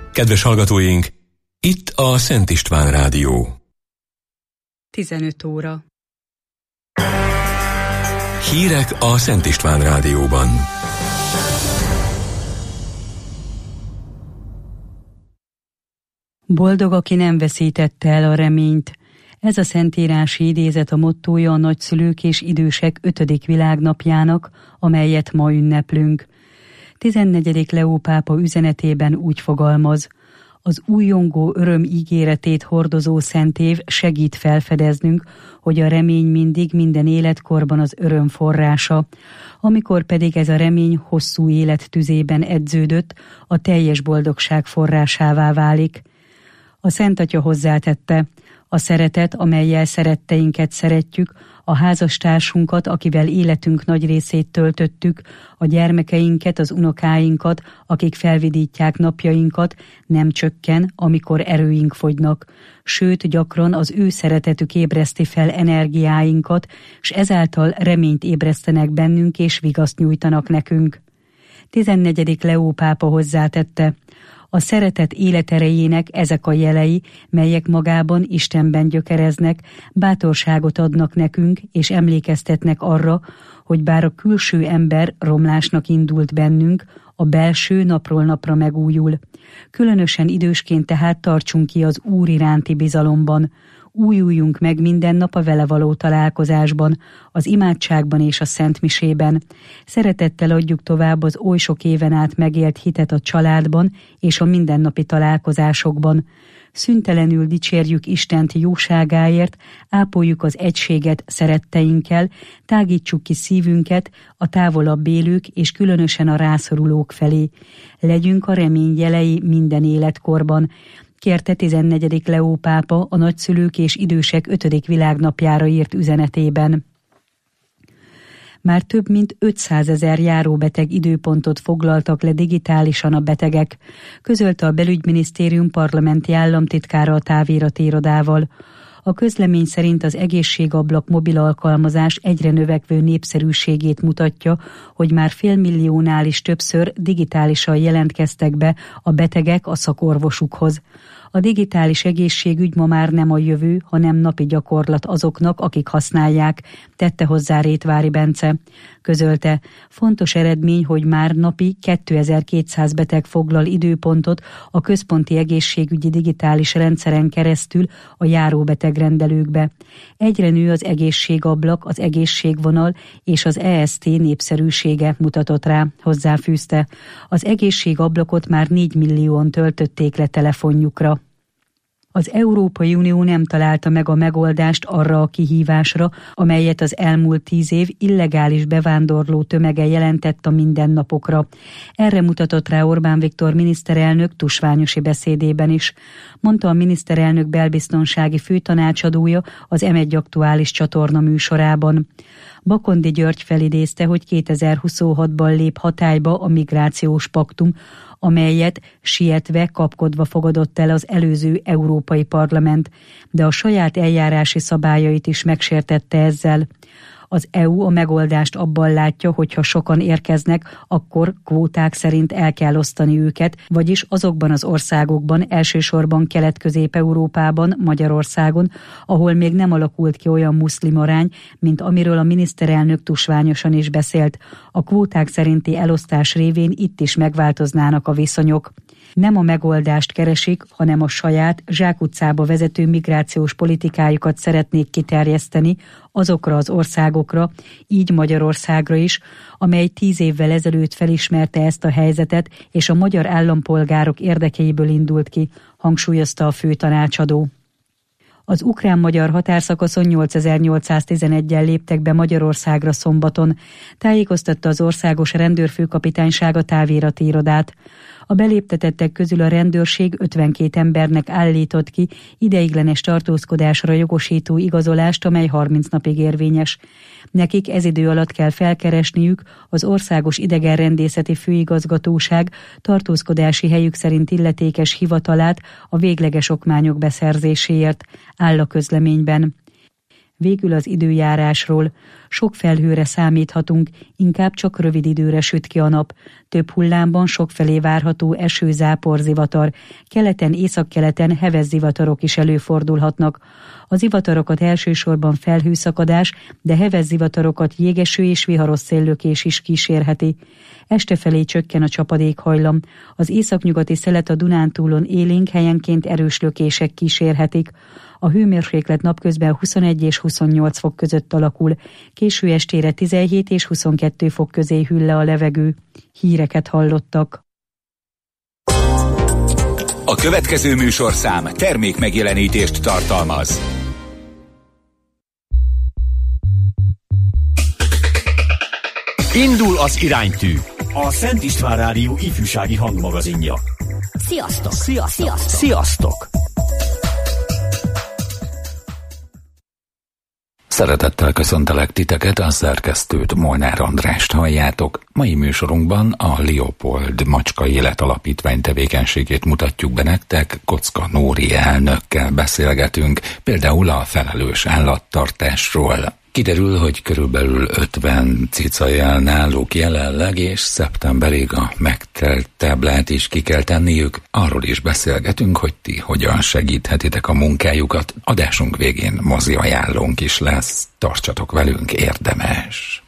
Kedves hallgatóink, itt a Szent István Rádió. 15 óra. Hírek a Szent István Rádióban. Boldog, aki nem veszítette el a reményt. Ez a szentírási idézet a mottója a nagyszülők és idősek 5. világnapjának, amelyet ma ünneplünk. 14. Leó pápa üzenetében úgy fogalmaz: az újongó öröm ígéretét hordozó szentév segít felfedeznünk, hogy a remény mindig minden életkorban az öröm forrása, amikor pedig ez a remény hosszú élet tüzében edződött, a teljes boldogság forrásává válik. A Szent Atya hozzátette: a szeretet, amellyel szeretteinket szeretjük, a házastársunkat, akivel életünk nagy részét töltöttük, a gyermekeinket, az unokáinkat, akik felvidítják napjainkat, nem csökken, amikor erőink fogynak. Sőt, gyakran az ő szeretetük ébreszti fel energiáinkat, s ezáltal reményt ébresztenek bennünk és vigaszt nyújtanak nekünk. 14. Leó pápa hozzátette: a szeretet életerejének ezek a jelei, melyek magában Istenben gyökereznek, bátorságot adnak nekünk, és emlékeztetnek arra, hogy bár a külső ember romlásnak indult bennünk, a belső napról napra megújul. Különösen idősként tehát tartsunk ki az Úr iránti bizalomban. Újuljunk meg minden nap a vele való találkozásban, az imádságban és a szentmisében. Szeretettel adjuk tovább az oly sok éven át megélt hitet a családban és a mindennapi találkozásokban. Szüntelenül dicsérjük Istent jóságáért, ápoljuk az egységet szeretteinkkel, tágítsuk ki szívünket a távolabb élők és különösen a rászorulók felé. Legyünk a remény jelei minden életkorban, kérte 14. Leó pápa a nagyszülők és idősek 5. világnapjára írt üzenetében. Már több mint 500 000 járóbeteg időpontot foglaltak le digitálisan a betegek, közölte a Belügyminisztérium parlamenti államtitkára a távirati irodával. A közlemény szerint az egészségablak mobil alkalmazás egyre növekvő népszerűségét mutatja, hogy már 500 000-nál is többször digitálisan jelentkeztek be a betegek a szakorvosukhoz. A digitális egészségügy ma már nem a jövő, hanem napi gyakorlat azoknak, akik használják, tette hozzá Rétvári Bence. Közölte: fontos eredmény, hogy már napi 2200 beteg foglal időpontot a központi egészségügyi digitális rendszeren keresztül a járóbetegrendelőkbe. Egyre nő az egészségablak, az egészségvonal és az EST népszerűsége, mutatott rá, hozzáfűzte. Az egészségablakot már 4 millióan töltötték le telefonjukra. Az Európai Unió nem találta meg a megoldást arra a kihívásra, amelyet az elmúlt 10 év illegális bevándorló tömege jelentett a mindennapokra. Erre mutatott rá Orbán Viktor miniszterelnök tusványosi beszédében is. Mondta a miniszterelnök belbiztonsági főtanácsadója az M1 aktuális csatorna műsorában. Bakondi György felidézte, hogy 2026-ban lép hatályba a migrációs paktum, amelyet sietve, kapkodva fogadott el az előző Európai Parlament, de a saját eljárási szabályait is megsértette ezzel. Az EU a megoldást abban látja, hogy ha sokan érkeznek, akkor kvóták szerint el kell osztani őket, vagyis azokban az országokban, elsősorban Kelet-Közép-Európában, Magyarországon, ahol még nem alakult ki olyan muszlim arány, mint amiről a miniszterelnök tusványosan is beszélt. A kvóták szerinti elosztás révén itt is megváltoznának a viszonyok. Nem a megoldást keresik, hanem a saját zsákutcába vezető migrációs politikájukat szeretnék kiterjeszteni azokra az országokra, így Magyarországra is, amely 10 évvel ezelőtt felismerte ezt a helyzetet, és a magyar állampolgárok érdekeiből indult ki, hangsúlyozta a főtanácsadó. Az ukrán-magyar határszakaszon 8811-en léptek be Magyarországra szombaton, tájékoztatta az országos rendőrfőkapitányság a távirati irodát. A beléptetettek közül a rendőrség 52 embernek állított ki ideiglenes tartózkodásra jogosító igazolást, amely 30 napig érvényes. Nekik ez idő alatt kell felkeresniük az Országos Idegenrendészeti Főigazgatóság tartózkodási helyük szerint illetékes hivatalát a végleges okmányok beszerzéséért, áll a közleményben. Végül az időjárásról. Sok felhőre számíthatunk, inkább csak rövid időre süt ki a nap. Több hullámban sokfelé várható eső, zápor, zivatar. Keleten, északkeleten heves zivatarok is előfordulhatnak. A zivatarokat elsősorban felhőszakadás, de heves zivatarokat jégeső és viharos széllökés is kísérheti. Este felé csökken a csapadékhajlam. Az északnyugati szelet a Dunántúlon élénk, helyenként erős lökések kísérhetik. A hőmérséklet napközben 21 és 28 fok között alakul, késő estére 17 és 22 fok közé hűl le a levegő. Híreket hallottak. A következő műsorszám termék megjelenítést tartalmaz. Indul az iránytű. A Szent István Rádió ifjúsági hangmagazinja. Sziasztok! Sziasztok! Sziasztok! Szeretettel köszöntelek titeket, a szerkesztőt, Molnár Andrást halljátok. Mai műsorunkban a Leopold Macska Élet Alapítvány tevékenységét mutatjuk be nektek, Kocka Nóri elnökkel beszélgetünk, például a felelős állattartásról. Kiderül, hogy körülbelül 50 cica él náluk jelenleg, és szeptemberig a megtelt táblát is ki kell tenniük. Arról is beszélgetünk, hogy ti hogyan segíthetitek a munkájukat. Adásunk végén mozi ajánlónk is lesz. Tartsatok velünk, érdemes!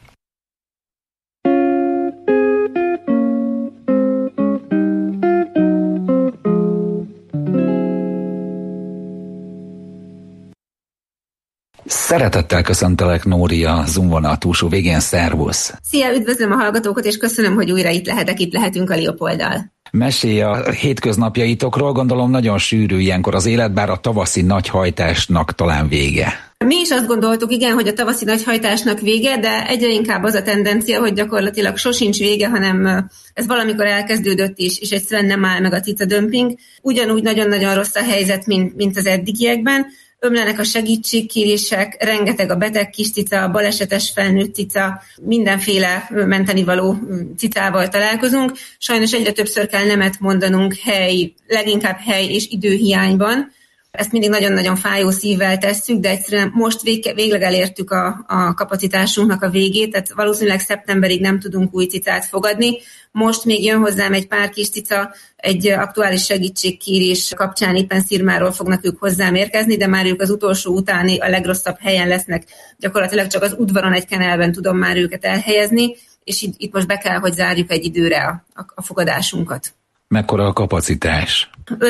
Szeretettel köszöntelek, Nóri, a Zoom vonal túlsó végén, szervusz! Szia, üdvözlöm a hallgatókat, és köszönöm, hogy újra itt lehetünk a Leopolddal. Mesélj a hétköznapjaitokról, gondolom nagyon sűrű ilyenkor az élet, bár a tavaszi nagyhajtásnak talán vége. Mi is azt gondoltuk, igen, hogy a tavaszi nagyhajtásnak vége, de egyre inkább az a tendencia, hogy gyakorlatilag sosincs vége, hanem ez valamikor elkezdődött is, és egyszerűen nem áll meg a cica-dömping. Ugyanúgy nagyon-nagyon rossz a helyzet, mint az eddigiekben. Ömlenek a segítségkérések, rengeteg a beteg kis cica, balesetes felnőtt cica, mindenféle mentenivaló cicával találkozunk. Sajnos egyre többször kell nemet mondanunk leginkább hely és időhiányban. Ezt mindig nagyon-nagyon fájó szívvel tesszük, de egyszerűen most végleg elértük a kapacitásunknak a végét, tehát valószínűleg szeptemberig nem tudunk új cicát fogadni. Most még jön hozzám egy pár kis cica, egy aktuális segítségkérés kapcsán éppen Szirmáról fognak ők hozzám érkezni, de már ők az utolsó utáni a legrosszabb helyen lesznek. Gyakorlatilag csak az udvaron egy kenelben tudom már őket elhelyezni, és itt most be kell, hogy zárjuk egy időre a fogadásunkat. Mekkora a kapacitás?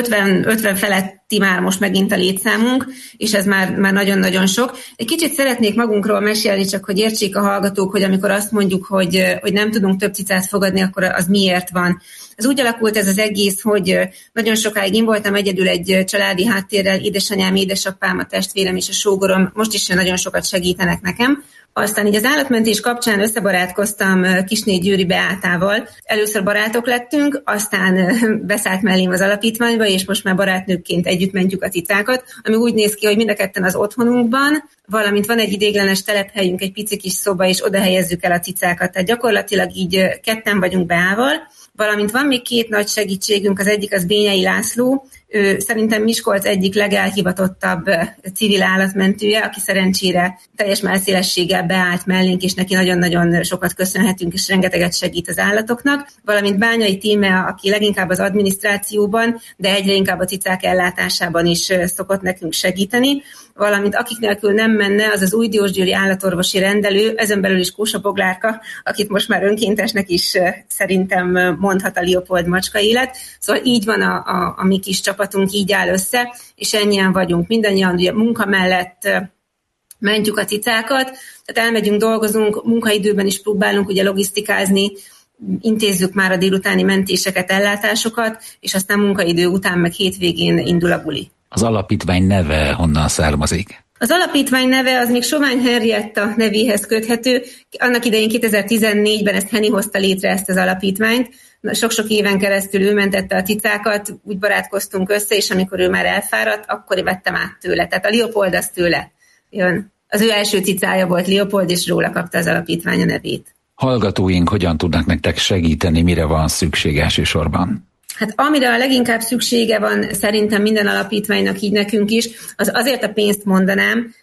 50 feletti már most megint a létszámunk, és ez már nagyon-nagyon sok. Egy kicsit szeretnék magunkról mesélni, csak hogy értsék a hallgatók, hogy amikor azt mondjuk, hogy nem tudunk több cicát fogadni, akkor az miért van. Ez úgy alakult ez az egész, hogy nagyon sokáig én voltam egyedül egy családi háttérrel, édesanyám, édesapám, a testvérem és a sógorom most is nagyon sokat segítenek nekem. Aztán így az állatmentés kapcsán összebarátkoztam Kisné Győri Beátával. Először barátok lettünk, aztán beszállt mellém az alapítványba, és most már barátnőkként együtt mentjük a cicákat, ami úgy néz ki, hogy mind a ketten az otthonunkban, valamint van egy ideiglenes telephelyünk, egy pici kis szoba, és oda helyezzük el a cicákat. Tehát gyakorlatilag így ketten vagyunk Beával, valamint van még két nagy segítségünk, az egyik az Bényei László, ő szerintem Miskolc egyik legelhivatottabb civil állatmentője, aki szerencsére teljes mellszélességgel beállt mellénk, és neki nagyon-nagyon sokat köszönhetünk, és rengeteget segít az állatoknak. Valamint Bányai Tímea, aki leginkább az adminisztrációban, de egyre inkább a cicák ellátásában is szokott nekünk segíteni. Valamint akik nélkül nem menne, az az Új Diósgyőri állatorvosi rendelő, ezen belül is Kósa Boglárka, akit most már önkéntesnek is szerintem mondhat a Leopold Macska Élet. Szóval így van a mi kis csapatunk, így áll össze, és ennyien vagyunk. Mindannyian ugye munka mellett mentjük a cicákat, tehát elmegyünk, dolgozunk, munkaidőben is próbálunk ugye logisztikázni, intézzük már a délutáni mentéseket, ellátásokat, és aztán munkaidő után meg hétvégén indul a buli. Az alapítvány neve honnan származik? Az alapítvány neve az még Sovány Henrietta nevéhez köthető. Annak idején 2014-ben ezt Henny hozta létre, ezt az alapítványt. Sok-sok éven keresztül ő mentette a cicákat, úgy barátkoztunk össze, és amikor ő már elfáradt, akkor vettem át tőle. Tehát a Leopold az tőle jön. Az ő első cicája volt Leopold, és róla kapta az alapítvány a nevét. Hallgatóink hogyan tudnak nektek segíteni, mire van szükség elsősorban? Hát amire a leginkább szüksége van szerintem minden alapítványnak, így nekünk is, az azért a pénzt mondanám,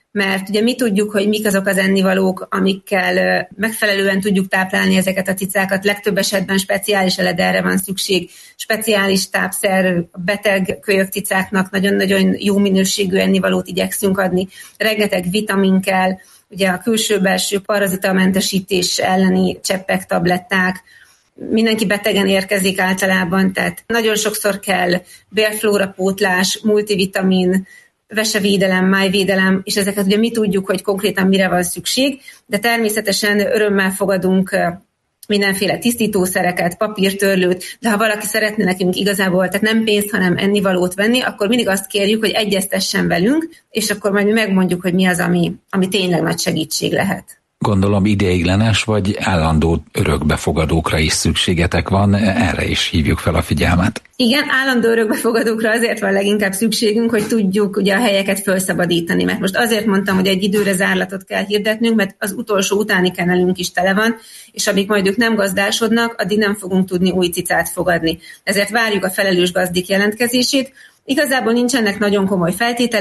mert ugye mi tudjuk, hogy mik azok az ennivalók, amikkel megfelelően tudjuk táplálni ezeket a cicákat. Legtöbb esetben speciális elederre van szükség, speciális tápszer, beteg kölyökcicáknak nagyon-nagyon jó minőségű ennivalót igyekszünk adni. Rengeteg vitamin kell, ugye a külső-belső parazitamentesítés elleni cseppek, tabletták. Mindenki betegen érkezik általában, tehát nagyon sokszor kell bélflórapótlás, multivitamin, vesevédelem, májvédelem, és ezeket ugye mi tudjuk, hogy konkrétan mire van szükség, de természetesen örömmel fogadunk mindenféle tisztítószereket, papírtörlőt, de ha valaki szeretne nekünk igazából, tehát nem pénzt, hanem ennivalót venni, akkor mindig azt kérjük, hogy egyeztessen velünk, és akkor majd mi megmondjuk, hogy mi az, ami tényleg nagy segítség lehet. Gondolom ideiglenes vagy állandó örökbefogadókra is szükségetek van, erre is hívjuk fel a figyelmet. Igen, állandó örökbefogadókra azért van leginkább szükségünk, hogy tudjuk ugye a helyeket felszabadítani, mert most azért mondtam, hogy egy időre zárlatot kell hirdetnünk, mert az utolsó utáni kennelünk is tele van, és amíg majd ők nem gazdásodnak, addig nem fogunk tudni új cicát fogadni. Ezért várjuk a felelős gazdik jelentkezését. Igazából nincsenek nagyon komoly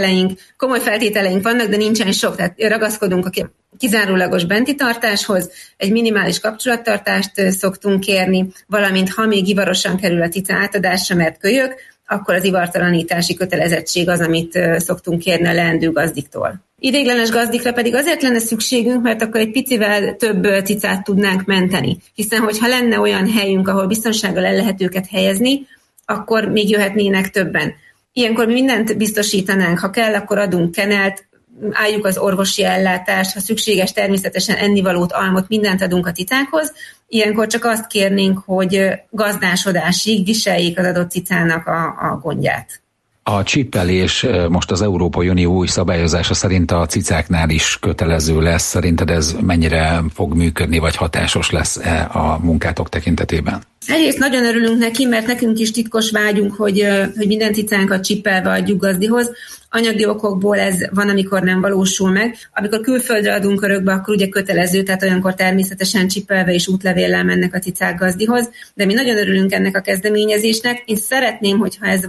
feltételeink vannak, de nincsen sok, tehát ragaszkodunk a kizárólagos benti tartáshoz, egy minimális kapcsolattartást szoktunk kérni, valamint ha még ivarosan kerül a cica átadásra, mert kölyök, akkor az ivartalanítási kötelezettség az, amit szoktunk kérni a leendő gazdiktól. Ideiglenes gazdikra pedig azért lenne szükségünk, mert akkor egy picivel több cicát tudnánk menteni, hiszen hogyha lenne olyan helyünk, ahol biztonsággal el lehet őket helyezni, akkor még jöhetnének többen. Ilyenkor mi mindent biztosítanánk, ha kell, akkor adunk kenelt, álljuk az orvosi ellátást, ha szükséges természetesen ennivalót, almot, mindent adunk a cicákhoz. Ilyenkor csak azt kérnénk, hogy gazdásodásig viseljék az adott cicának a gondját. A csippelés most az Európai Unió új szabályozása szerint a cicáknál is kötelező lesz. Szerinted ez mennyire fog működni, vagy hatásos lesz a munkátok tekintetében? Egyrészt nagyon örülünk neki, mert nekünk is titkos vágyunk, hogy minden cicánkat csippelve adjuk gazdihoz. Anyagi okokból ez van, amikor nem valósul meg. Amikor külföldre adunk örökbe, akkor ugye kötelező, tehát olyankor természetesen csippelve és útlevéllel mennek a cicák gazdihoz. De mi nagyon örülünk ennek a kezdeményezésnek. Én szeretném, hogyha ez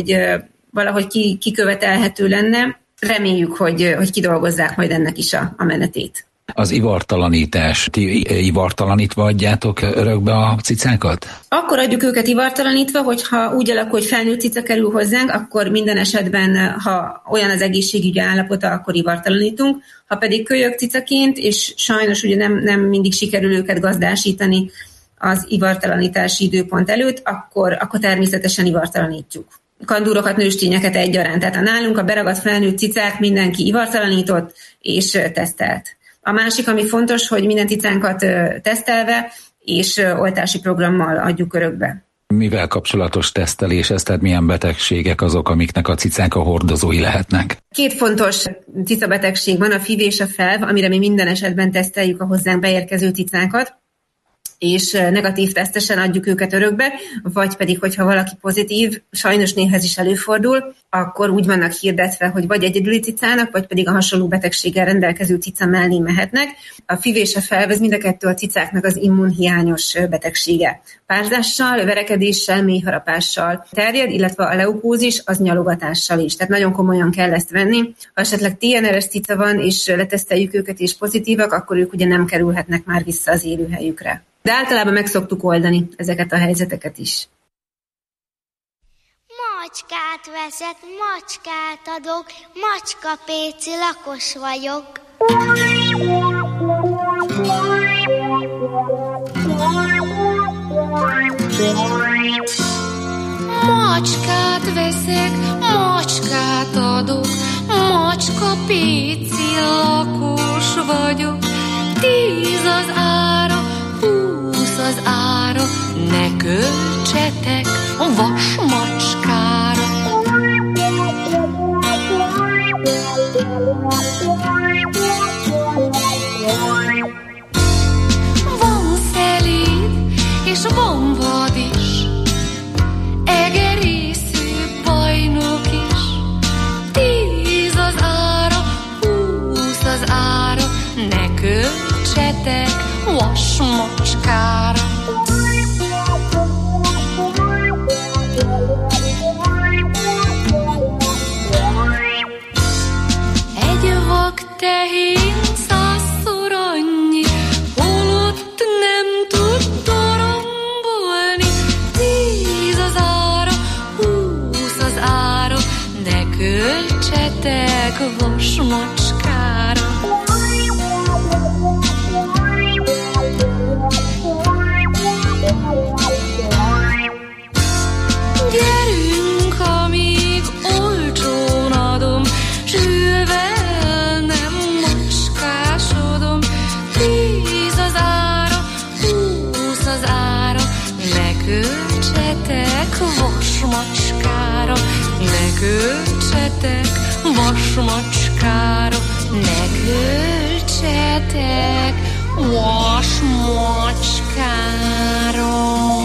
valahogy kikövetelhető lenne. Reméljük, hogy kidolgozzák majd ennek is a menetét. Az ivartalanítás, ti ivartalanítva adjátok örökbe a cicákat? Akkor adjuk őket ivartalanítva, hogyha úgy alakul, hogy felnőtt cica kerül hozzánk, akkor minden esetben, ha olyan az egészségügyi állapota, akkor ivartalanítunk. Ha pedig kölyök cicaként, és sajnos ugye nem mindig sikerül őket gazdásítani az ivartalanítási időpont előtt, akkor természetesen ivartalanítjuk. Kandúrokat, nőstényeket egyaránt. Tehát a nálunk a beragadt felnőtt cicák mindenki ivartalanított és tesztelt. A másik, ami fontos, hogy minden cicánkat tesztelve és oltási programmal adjuk örökbe. Mivel kapcsolatos tesztelés ez, tehát milyen betegségek azok, amiknek a cicák a hordozói lehetnek? 2 fontos cicabetegség van, a FIV és a FELV, amire mi minden esetben teszteljük a hozzánk beérkező cicákat, és negatív tesztesen adjuk őket örökbe, vagy pedig, hogyha valaki pozitív, sajnos néha ez is előfordul, akkor úgy vannak hirdetve, hogy vagy egyedüli cicának, vagy pedig a hasonló betegséggel rendelkező cica mellé mehetnek. A FIV és a FELV, mind a kettő a cicáknak az immunhiányos betegsége. Párzással, verekedéssel, mélyharapással terjed, illetve a leukózis az nyalogatással is. Tehát nagyon komolyan kell ezt venni. Ha esetleg TNR-es cica van, és leteszteljük őket és pozitívak, akkor ők ugye nem kerülhetnek már vissza az élőhelyükre. De általában meg szoktuk oldani ezeket a helyzeteket is. Macskát veszek, macskát adok, macskapéci lakos vagyok. Macskát veszek, macskát adok, macskapéci lakos vagyok. 10 az ára, 20 az ára, ne költsetek vas macskára. Van szelíd és van vad is, egerészű bajnok is. 10 az ára, 20 az ára, ne költsetek vas macskára. költsetek vasmacskára. Gyerünk, amíg olcsón adom, zsűrvel nem macskásodom. 10 az ára, 20 az ára, ne költsetek vasmacskára, ne költsetek vasmacskára, ne költsetek vasmacskára.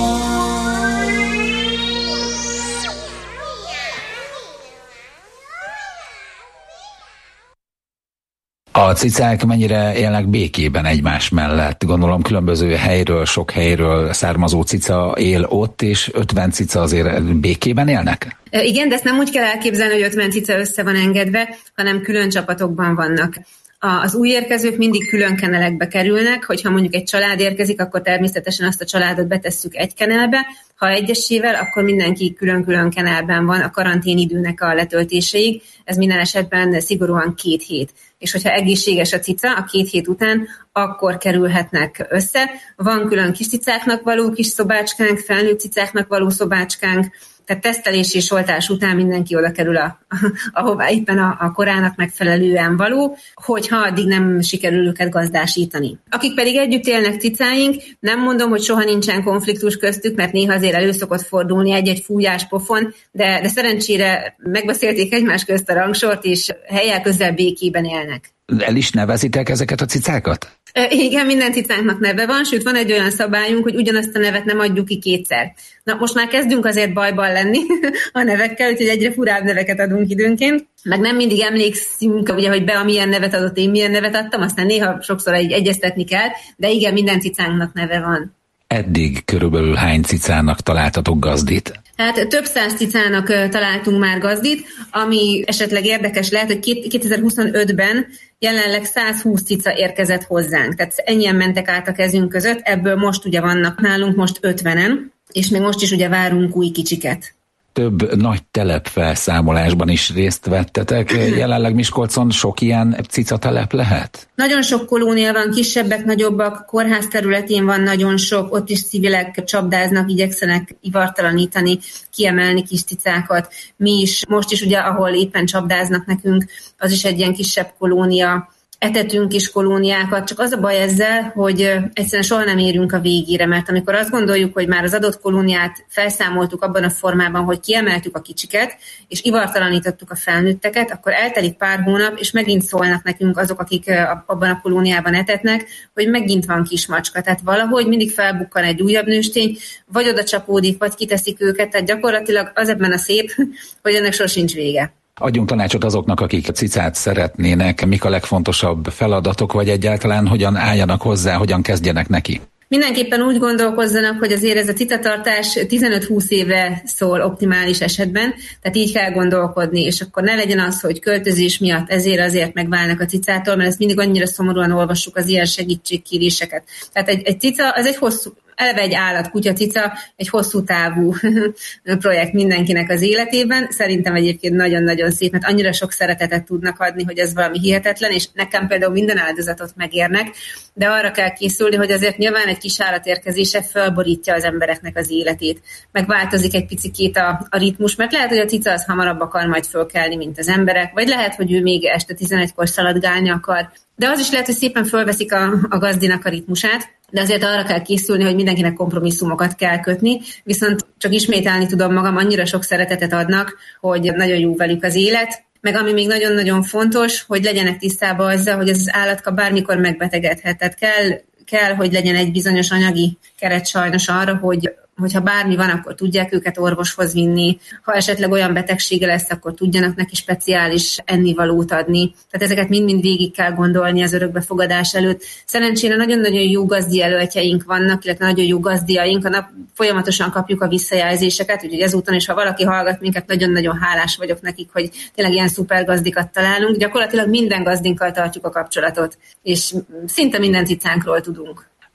A cicák mennyire élnek békében egymás mellett? Gondolom különböző helyről, sok helyről származó cica él ott, és 50 cica azért békében élnek? Igen, de ezt nem úgy kell elképzelni, hogy 50 cica össze van engedve, hanem külön csapatokban vannak. Az új érkezők mindig külön kenelekbe kerülnek, hogyha mondjuk egy család érkezik, akkor természetesen azt a családot betesszük egy kenelbe, ha egyesével, akkor mindenki külön-külön kenelben van a karanténidőnek a letöltéséig, ez minden esetben szigorúan 2 hét. És hogyha egészséges a cica, a 2 hét után akkor kerülhetnek össze. Van külön kis cicáknak való kis szobácskánk, felnőtt cicáknak való szobácskánk, tehát tesztelés és oltás után mindenki oda kerül, ahová éppen a korának megfelelően való, hogyha addig nem sikerül őket gazdásítani. Akik pedig együtt élnek cicáink, nem mondom, hogy soha nincsen konfliktus köztük, mert néha azért elő szokott fordulni egy-egy fújás pofon, de szerencsére megbeszélték egymás közt a rangsort, és helyel közel békében élnek. El is nevezitek ezeket a cicákat? Igen, minden cicánknak neve van, sőt van egy olyan szabályunk, hogy ugyanazt a nevet nem adjuk ki 2-szer. Na most már kezdünk azért bajban lenni a nevekkel, úgyhogy egyre furább neveket adunk időnként. Meg nem mindig emlékszünk, ugye, hogy Bea milyen nevet adott, én milyen nevet adtam, aztán néha sokszor egyeztetni kell, de igen, minden cicánknak neve van. Eddig körülbelül hány cicának találtatok gazdit? Hát több száz cicának találtunk már gazdit, ami esetleg érdekes lehet, hogy 2025-ben jelenleg 120 cica érkezett hozzánk. Tehát ennyien mentek át a kezünk között, ebből most ugye vannak nálunk most 50-en, és még most is ugye várunk új kicsiket. Több nagy telepfelszámolásban is részt vettetek. Jelenleg Miskolcon sok ilyen cicatelep lehet? Nagyon sok kolónia van, kisebbek, nagyobbak, kórház területén van nagyon sok, ott is civilek csapdáznak, igyekszenek ivartalanítani, kiemelni kis cicákat. Mi is, most is ugye, ahol éppen csapdáznak nekünk, az is egy ilyen kisebb kolónia. Etetünk is kolóniákat, csak az a baj ezzel, hogy egyszerűen soha nem érünk a végére, mert amikor azt gondoljuk, hogy már az adott kolóniát felszámoltuk abban a formában, hogy kiemeltük a kicsiket, és ivartalanítottuk a felnőtteket, akkor eltelik pár hónap, és megint szólnak nekünk azok, akik abban a kolóniában etetnek, hogy megint van kismacska. Tehát valahogy mindig felbukkan egy újabb nőstény, vagy oda csapódik, vagy kiteszik őket, tehát gyakorlatilag az ebben a szép, hogy ennek sosincs vége. Adjunk tanácsot azoknak, akik cicát szeretnének, mik a legfontosabb feladatok, vagy egyáltalán hogyan álljanak hozzá, hogyan kezdjenek neki? Mindenképpen úgy gondolkozzanak, hogy azért ez a cicatartás 15-20 évre szól optimális esetben, tehát így kell gondolkodni, és akkor ne legyen az, hogy költözés miatt azért megválnak a cicától, mert ezt mindig annyira szomorúan olvassuk az ilyen segítségkéréseket. Tehát egy cica, az egy hosszú, eleve egy állat, kutya, cica, egy hosszú távú projekt mindenkinek az életében. Szerintem egyébként nagyon-nagyon szép, mert annyira sok szeretetet tudnak adni, hogy ez valami hihetetlen, és nekem például minden áldozatot megérnek, de arra kell készülni, hogy azért nyilván egy kis állat érkezése felborítja az embereknek az életét. Megváltozik egy picikét a ritmus, mert lehet, hogy a cica az hamarabb akar majd fölkelni, mint az emberek, vagy lehet, hogy ő még este 11-kor szaladgálni akar. De az is lehet, hogy szépen fölveszik a gazdinak a ritmusát, de azért arra kell készülni, hogy mindenkinek kompromisszumokat kell kötni, viszont csak ismételni tudom magam, annyira sok szeretetet adnak, hogy nagyon jó velük az élet, meg ami még nagyon-nagyon fontos, hogy legyenek tisztában azzal, hogy ez az állatka bármikor megbetegedhet. Tehát kell, hogy legyen egy bizonyos anyagi keret sajnos arra, hogyha bármi van, akkor tudják őket orvoshoz vinni. Ha esetleg olyan betegsége lesz, akkor tudjanak neki speciális ennivalót adni. Tehát ezeket mind-mind végig kell gondolni az örökbefogadás előtt. Szerencsére nagyon-nagyon jó gazdijelöltjeink vannak, illetve nagyon jó gazdiaink. A nap folyamatosan kapjuk a visszajelzéseket, úgyhogy ezúton is, ha valaki hallgat minket, nagyon-nagyon hálás vagyok nekik, hogy tényleg ilyen szuper gazdikat találunk. Gyakorlatilag minden gazdinkkal tartjuk a kapcsolatot, és szinte minden cicánkról tudunk.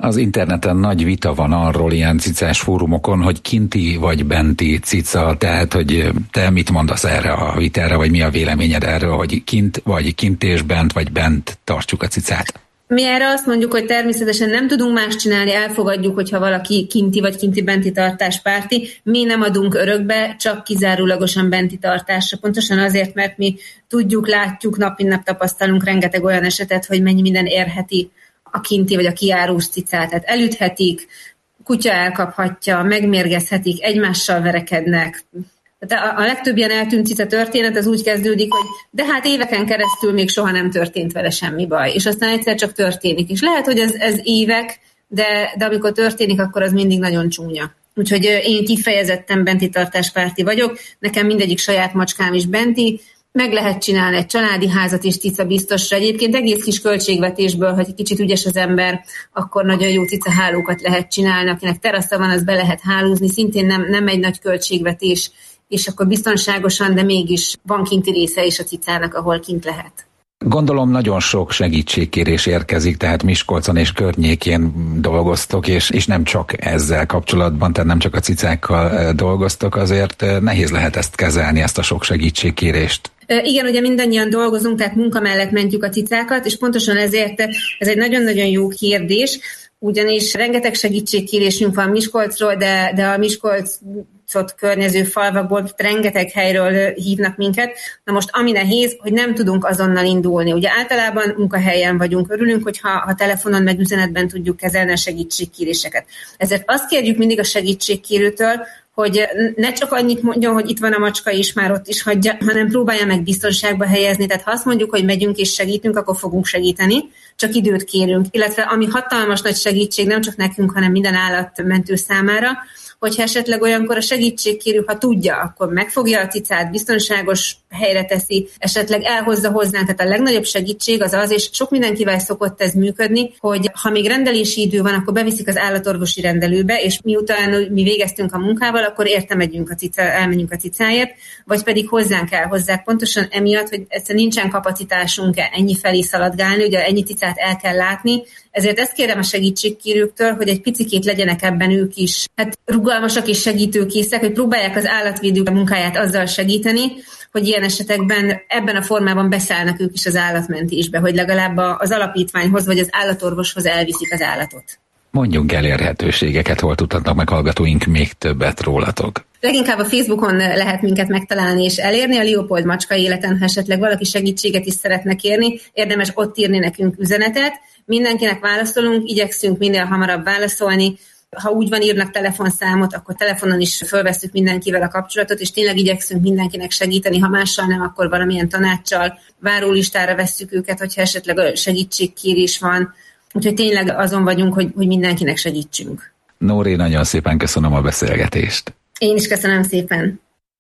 Az interneten nagy vita van arról ilyen cicás fórumokon, hogy kinti vagy benti cica, tehát hogy te mit mondasz erre a vitára, vagy mi a véleményed erről, hogy kint vagy kint és bent, vagy bent tartsuk a cicát? Mi erre azt mondjuk, hogy természetesen nem tudunk más csinálni, elfogadjuk, hogyha valaki kinti vagy kinti-benti tartáspárti. Mi nem adunk örökbe, csak kizárólagosan benti tartásra. Pontosan azért, mert mi tudjuk, látjuk, nap mint nap tapasztalunk rengeteg olyan esetet, hogy mennyi minden érheti a kinti vagy a kijárós cicát. Tehát elüthetik, kutya elkaphatja, megmérgezhetik, egymással verekednek. Tehát a legtöbb ilyen eltűnt cica történet az úgy kezdődik, hogy de hát éveken keresztül még soha nem történt vele semmi baj, és aztán egyszer csak történik. És lehet, hogy ez évek, de amikor történik, akkor az mindig nagyon csúnya. Úgyhogy én kifejezetten benti tartáspárti vagyok, nekem mindegyik saját macskám is benti, meg lehet csinálni egy családi házat is cica biztosra. Egyébként egész kis költségvetésből, hogy egy kicsit ügyes az ember, akkor nagyon jó cicahálókat lehet csinálni. Akinek terasza van, az be lehet hálózni, szintén nem egy nagy költségvetés, és akkor biztonságosan, de mégis van kinti része is a cicának, ahol kint lehet. Gondolom nagyon sok segítségkérés érkezik, tehát Miskolcon és környékén dolgoztok, és nem csak ezzel kapcsolatban, tehát nem csak a cicákkal dolgoztok, azért nehéz lehet ezt kezelni, ezt a sok segítségkérést. Igen, ugye mindannyian dolgozunk, tehát munka mellett mentjük a cicákat, és pontosan ezért ez egy nagyon-nagyon jó kérdés, ugyanis rengeteg segítségkérésünk van Miskolcról, de a Miskolcot környező falvakból rengeteg helyről hívnak minket. Na most ami nehéz, hogy nem tudunk azonnal indulni. Ugye általában munkahelyen vagyunk, örülünk, hogyha telefonon meg üzenetben tudjuk kezelni a segítségkéréseket. Ezért azt kérjük mindig a segítségkérőtől, hogy ne csak annyit mondjon, hogy itt van a macska, és már ott is hagyja, hanem próbálja meg biztonságba helyezni. Tehát ha azt mondjuk, hogy megyünk és segítünk, akkor fogunk segíteni, csak időt kérünk. Illetve ami hatalmas nagy segítség, nem csak nekünk, hanem minden állatmentő számára, hogyha esetleg olyankor a segítségkérő, ha tudja, akkor megfogja a cicát, biztonságos helyre teszi, esetleg elhozza hozzánk. Tehát a legnagyobb segítség az, és sok mindenkivel szokott ez működni, hogy ha még rendelési idő van, akkor beviszik az állatorvosi rendelőbe, és miután mi végeztünk a munkával, akkor elmenjünk a cicáért, vagy pedig hozzánk elhozzák. Pontosan emiatt, hogy egyszerűen nincsen kapacitásunk ennyi felé szaladgálni, ugye ennyi cicát el kell látni, ezért ezt kérem a segítségkérőktől, hogy egy picikét legyenek ebben ők is rugalmasak és segítőkészek, hogy próbálják az állatvédők munkáját azzal segíteni, hogy ilyen esetekben ebben a formában beszállnak ők is az állatmentésbe, hogy legalább az alapítványhoz vagy az állatorvoshoz elviszik az állatot. Mondjunk elérhetőségeket, hol tudhatnak meg hallgatóink még többet rólatok? Leginkább a Facebookon lehet minket megtalálni és elérni, a Leopold Macska Életen, ha esetleg valaki segítséget is szeretne kérni, érdemes ott írni nekünk üzenetet. Mindenkinek válaszolunk, igyekszünk minél hamarabb válaszolni. Ha úgy van, írnak telefonszámot, akkor telefonon is fölvesszük mindenkivel a kapcsolatot, és tényleg igyekszünk mindenkinek segíteni, ha mással nem, akkor valamilyen tanácssal, várólistára vesszük őket, hogyha esetleg segítségkérés van. Úgyhogy tényleg azon vagyunk, hogy mindenkinek segítsünk. Nóri, nagyon szépen köszönöm a beszélgetést. Én is köszönöm szépen.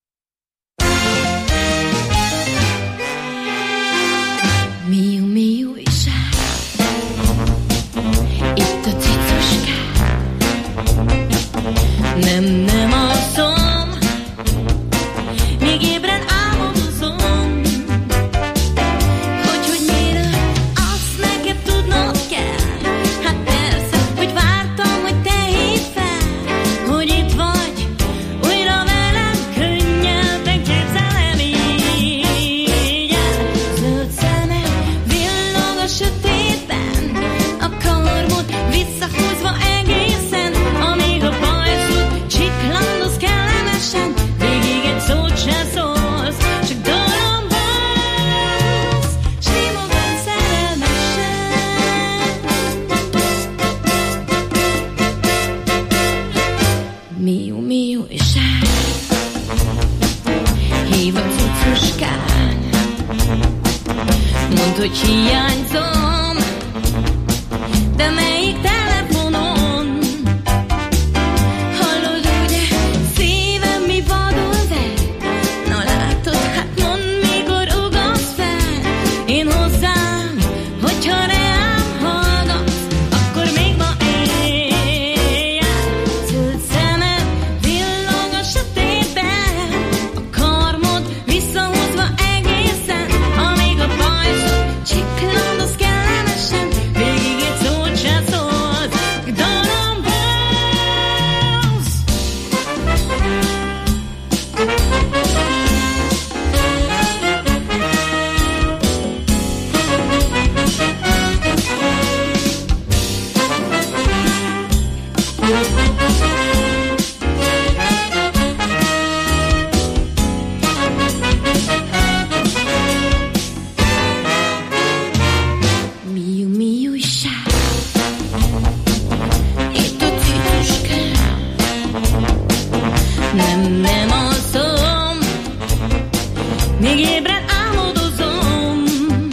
Miu, miu is itt a cicuskám. Nem alszom, még ébren álmodozom, hogy mire azt neked tudnod kell. Hát persze, hogy vártam, hogy te hívd fel, hogy itt vagy, újra velem könnyebben képzelem így. Zöld szemed villog a sötétben, a karmod visszahúzva egészen, amíg a pajzsod csiklandoz kellemesen, végig egy szót sem szólsz, csak dorombolsz, simogatsz szerelmesen. Miu, miu és hív a cucuskán, mondd, hogy hiányzom, de melyik telefonon? Hallod, ugye, szívem mi vadul ver? Na látod, hát mondd, mikor ugasz fel. Én hozzám, hogyha rám hallgatsz, akkor még ma éjjel. Zöld szemed villog a sötétben, a karmod visszahúzva egészen, amíg a pajzsod csiklandoz kellemesen, végig egy szót sem még ébren álmodozom,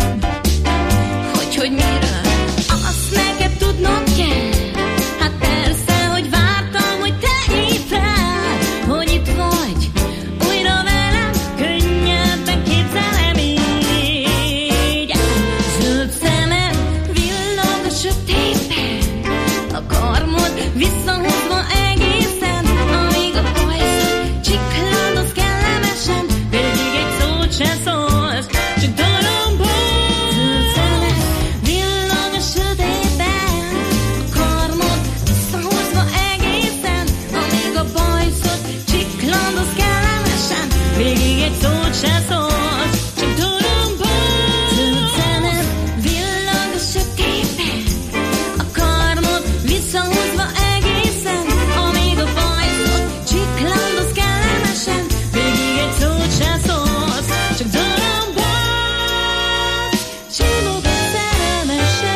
hogy miről, azt neked tudnom kell. Hát persze, hogy vártam, hogy te hívd fel, hogy itt vagy, újra velem, könnyebben képzelem így. Zöld szemed villog a sötétben, a karmod visszahozva egészen, amíg a pajzsod csiklandoz kellemesen, végig egy szót se szólsz, csak dorombol. Zöld szemed villog a sötétben, a karmod visszahozva egészen, amíg a pajzsod csiklandoz kellemesen, végig egy szót se szólsz, csak dorombol. Zöld szemed villog a sötétben, a karmod visszahozva egészen, amíg a pajzsod csiklandoz kellemesen, végig egy szót se szólsz, csak dorombol, csillogod szerelmesen.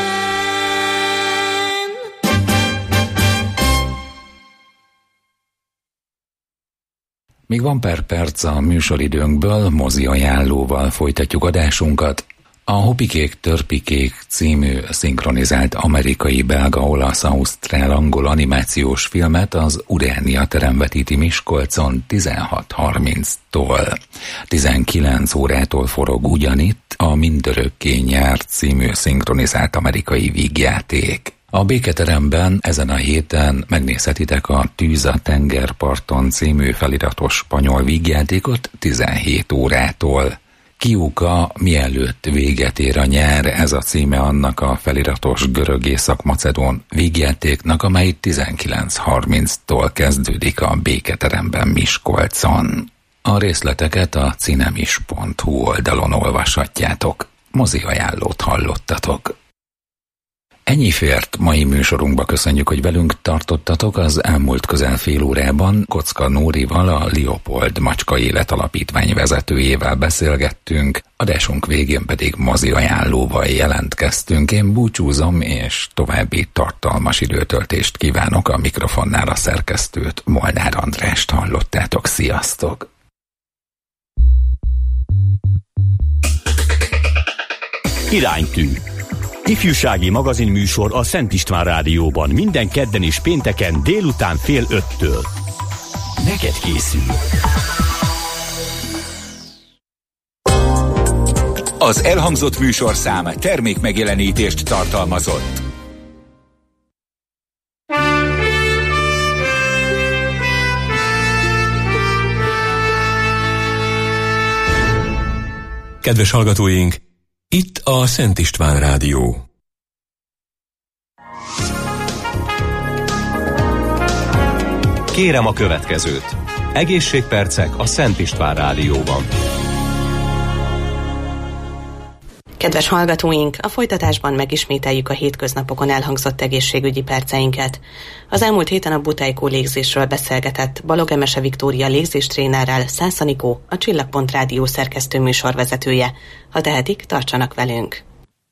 Még van pár perc a műsoridőnkből, mozi ajánlóval folytatjuk adásunkat. A Hopikék Törpikék című szinkronizált amerikai, belga, olasz, ausztrál, angol animációs filmet az Uránia terem vetíti Miskolcon 16:30-tól. 19 órától forog ugyanitt a Mindörökké nyár című szinkronizált amerikai vígjáték. A Béketeremben ezen a héten megnézhetitek a Tűz a tengerparton című feliratos spanyol vígjátékot 17 órától. Kiuka, mielőtt véget ér a nyár, ez a címe annak a feliratos görög észak-macedón vígjátéknak, amely 19:30-tól kezdődik a Béketeremben Miskolcon. A részleteket a cinemis.hu oldalon olvashatjátok. Mozi ajánlót hallottatok. Ennyi fért mai műsorunkba, köszönjük, hogy velünk tartottatok. Az elmúlt közel fél órában Kocka Nórival, a Leopold Macska Élet Alapítvány vezetőjével beszélgettünk, adásunk végén pedig mozi ajánlóval jelentkeztünk. Én búcsúzom, és további tartalmas időtöltést kívánok. A mikrofonnál a szerkesztőt, Molnár Andrást hallottátok. Sziasztok! Iránytű. Ifjúsági magazinműsor a Szent István Rádióban minden kedden és pénteken délután 4:30-től. Neked készül. Az elhangzott műsorszám termékmegjelenítést tartalmazott. Kedves hallgatóink, itt a Szent István Rádió. Kérem a következőt. Egészségpercek a Szent István Rádióban. Kedves hallgatóink, a folytatásban megismételjük a hétköznapokon elhangzott egészségügyi perceinket. Az elmúlt héten a Butejkó légzésről beszélgetett Balog Emese Viktória légzéstrénerrel Szász Anikó, a Csillagpont Rádió szerkesztő műsorvezetője. Ha tehetik, tartsanak velünk!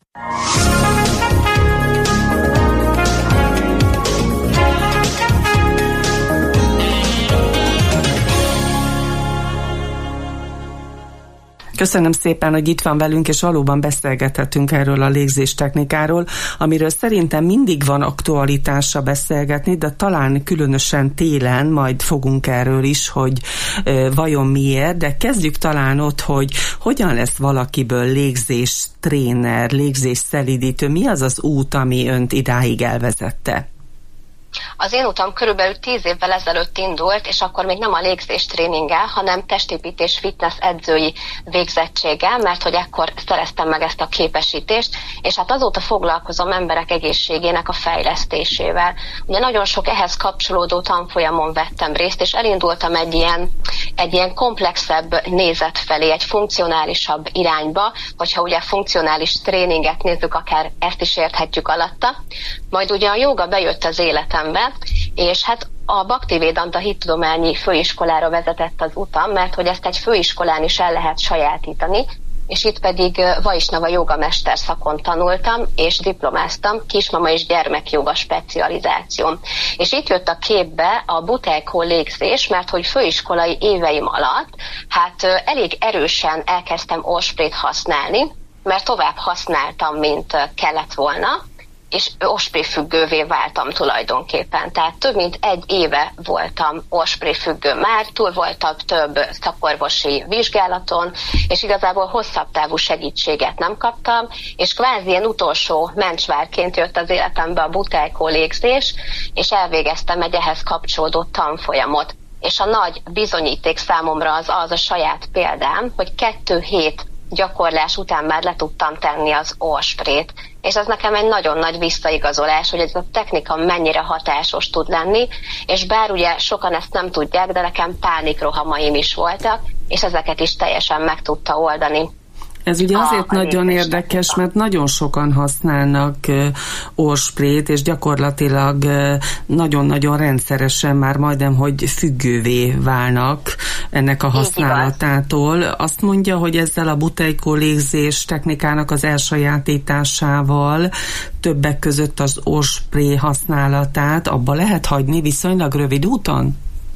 Köszönöm szépen, hogy itt van velünk, és valóban beszélgethetünk erről a légzéstechnikáról, amiről szerintem mindig van aktualitása beszélgetni, de talán különösen télen majd fogunk erről is, hogy vajon miért, de kezdjük talán ott, hogy hogyan lesz valakiből légzéstréner, légzésszelídítő, mi az az út, ami önt idáig elvezette? Az én utam körülbelül 10 évvel ezelőtt indult, és akkor még nem a légzés tréninggel, hanem testépítés fitness edzői végzettséggel, mert hogy ekkor szereztem meg ezt a képesítést, és hát azóta foglalkozom emberek egészségének a fejlesztésével. Ugye nagyon sok ehhez kapcsolódó tanfolyamon vettem részt, és elindultam egy ilyen komplexebb nézet felé, egy funkcionálisabb irányba, hogyha ugye funkcionális tréninget nézzük, akár ezt is érthetjük alatta. Majd ugye a jóga bejött az életembe, és hát a Bhaktivedanta hittudományi főiskolára vezetett az utam, mert hogy ezt egy főiskolán is el lehet sajátítani, és itt pedig Vaisnava jogamester szakon tanultam, és diplomáztam, kismama és gyermekjoga specializációm. És itt jött a képbe a Buteyko légzés, mert hogy főiskolai éveim alatt elég erősen elkezdtem osprayt használni, mert tovább használtam, mint kellett volna, és osprey függővé váltam tulajdonképpen. Tehát több mint 1 éve voltam osprey függő már, túl voltam több szakorvosi vizsgálaton, és igazából hosszabb távú segítséget nem kaptam, és kvázi ilyen utolsó mencsvárként jött az életembe a Buteyko légzés, és elvégeztem egy ehhez kapcsolódó tanfolyamot. És a nagy bizonyíték számomra az a saját példám, hogy 2 hét gyakorlás után már le tudtam tenni az osprayt. És ez nekem egy nagyon nagy visszaigazolás, hogy ez a technika mennyire hatásos tud lenni, és bár ugye sokan ezt nem tudják, de nekem pánikrohamaim is voltak, és ezeket is teljesen meg tudta oldani. Ez ugye azért nagyon érdekes, mert nagyon sokan használnak orsprayt, és gyakorlatilag nagyon-nagyon rendszeresen már majdnem, hogy függővé válnak ennek a használatától. Azt mondja, hogy ezzel a Buteyko légzés technikának az elsajátításával többek között az orspray használatát abba lehet hagyni viszonylag rövid úton?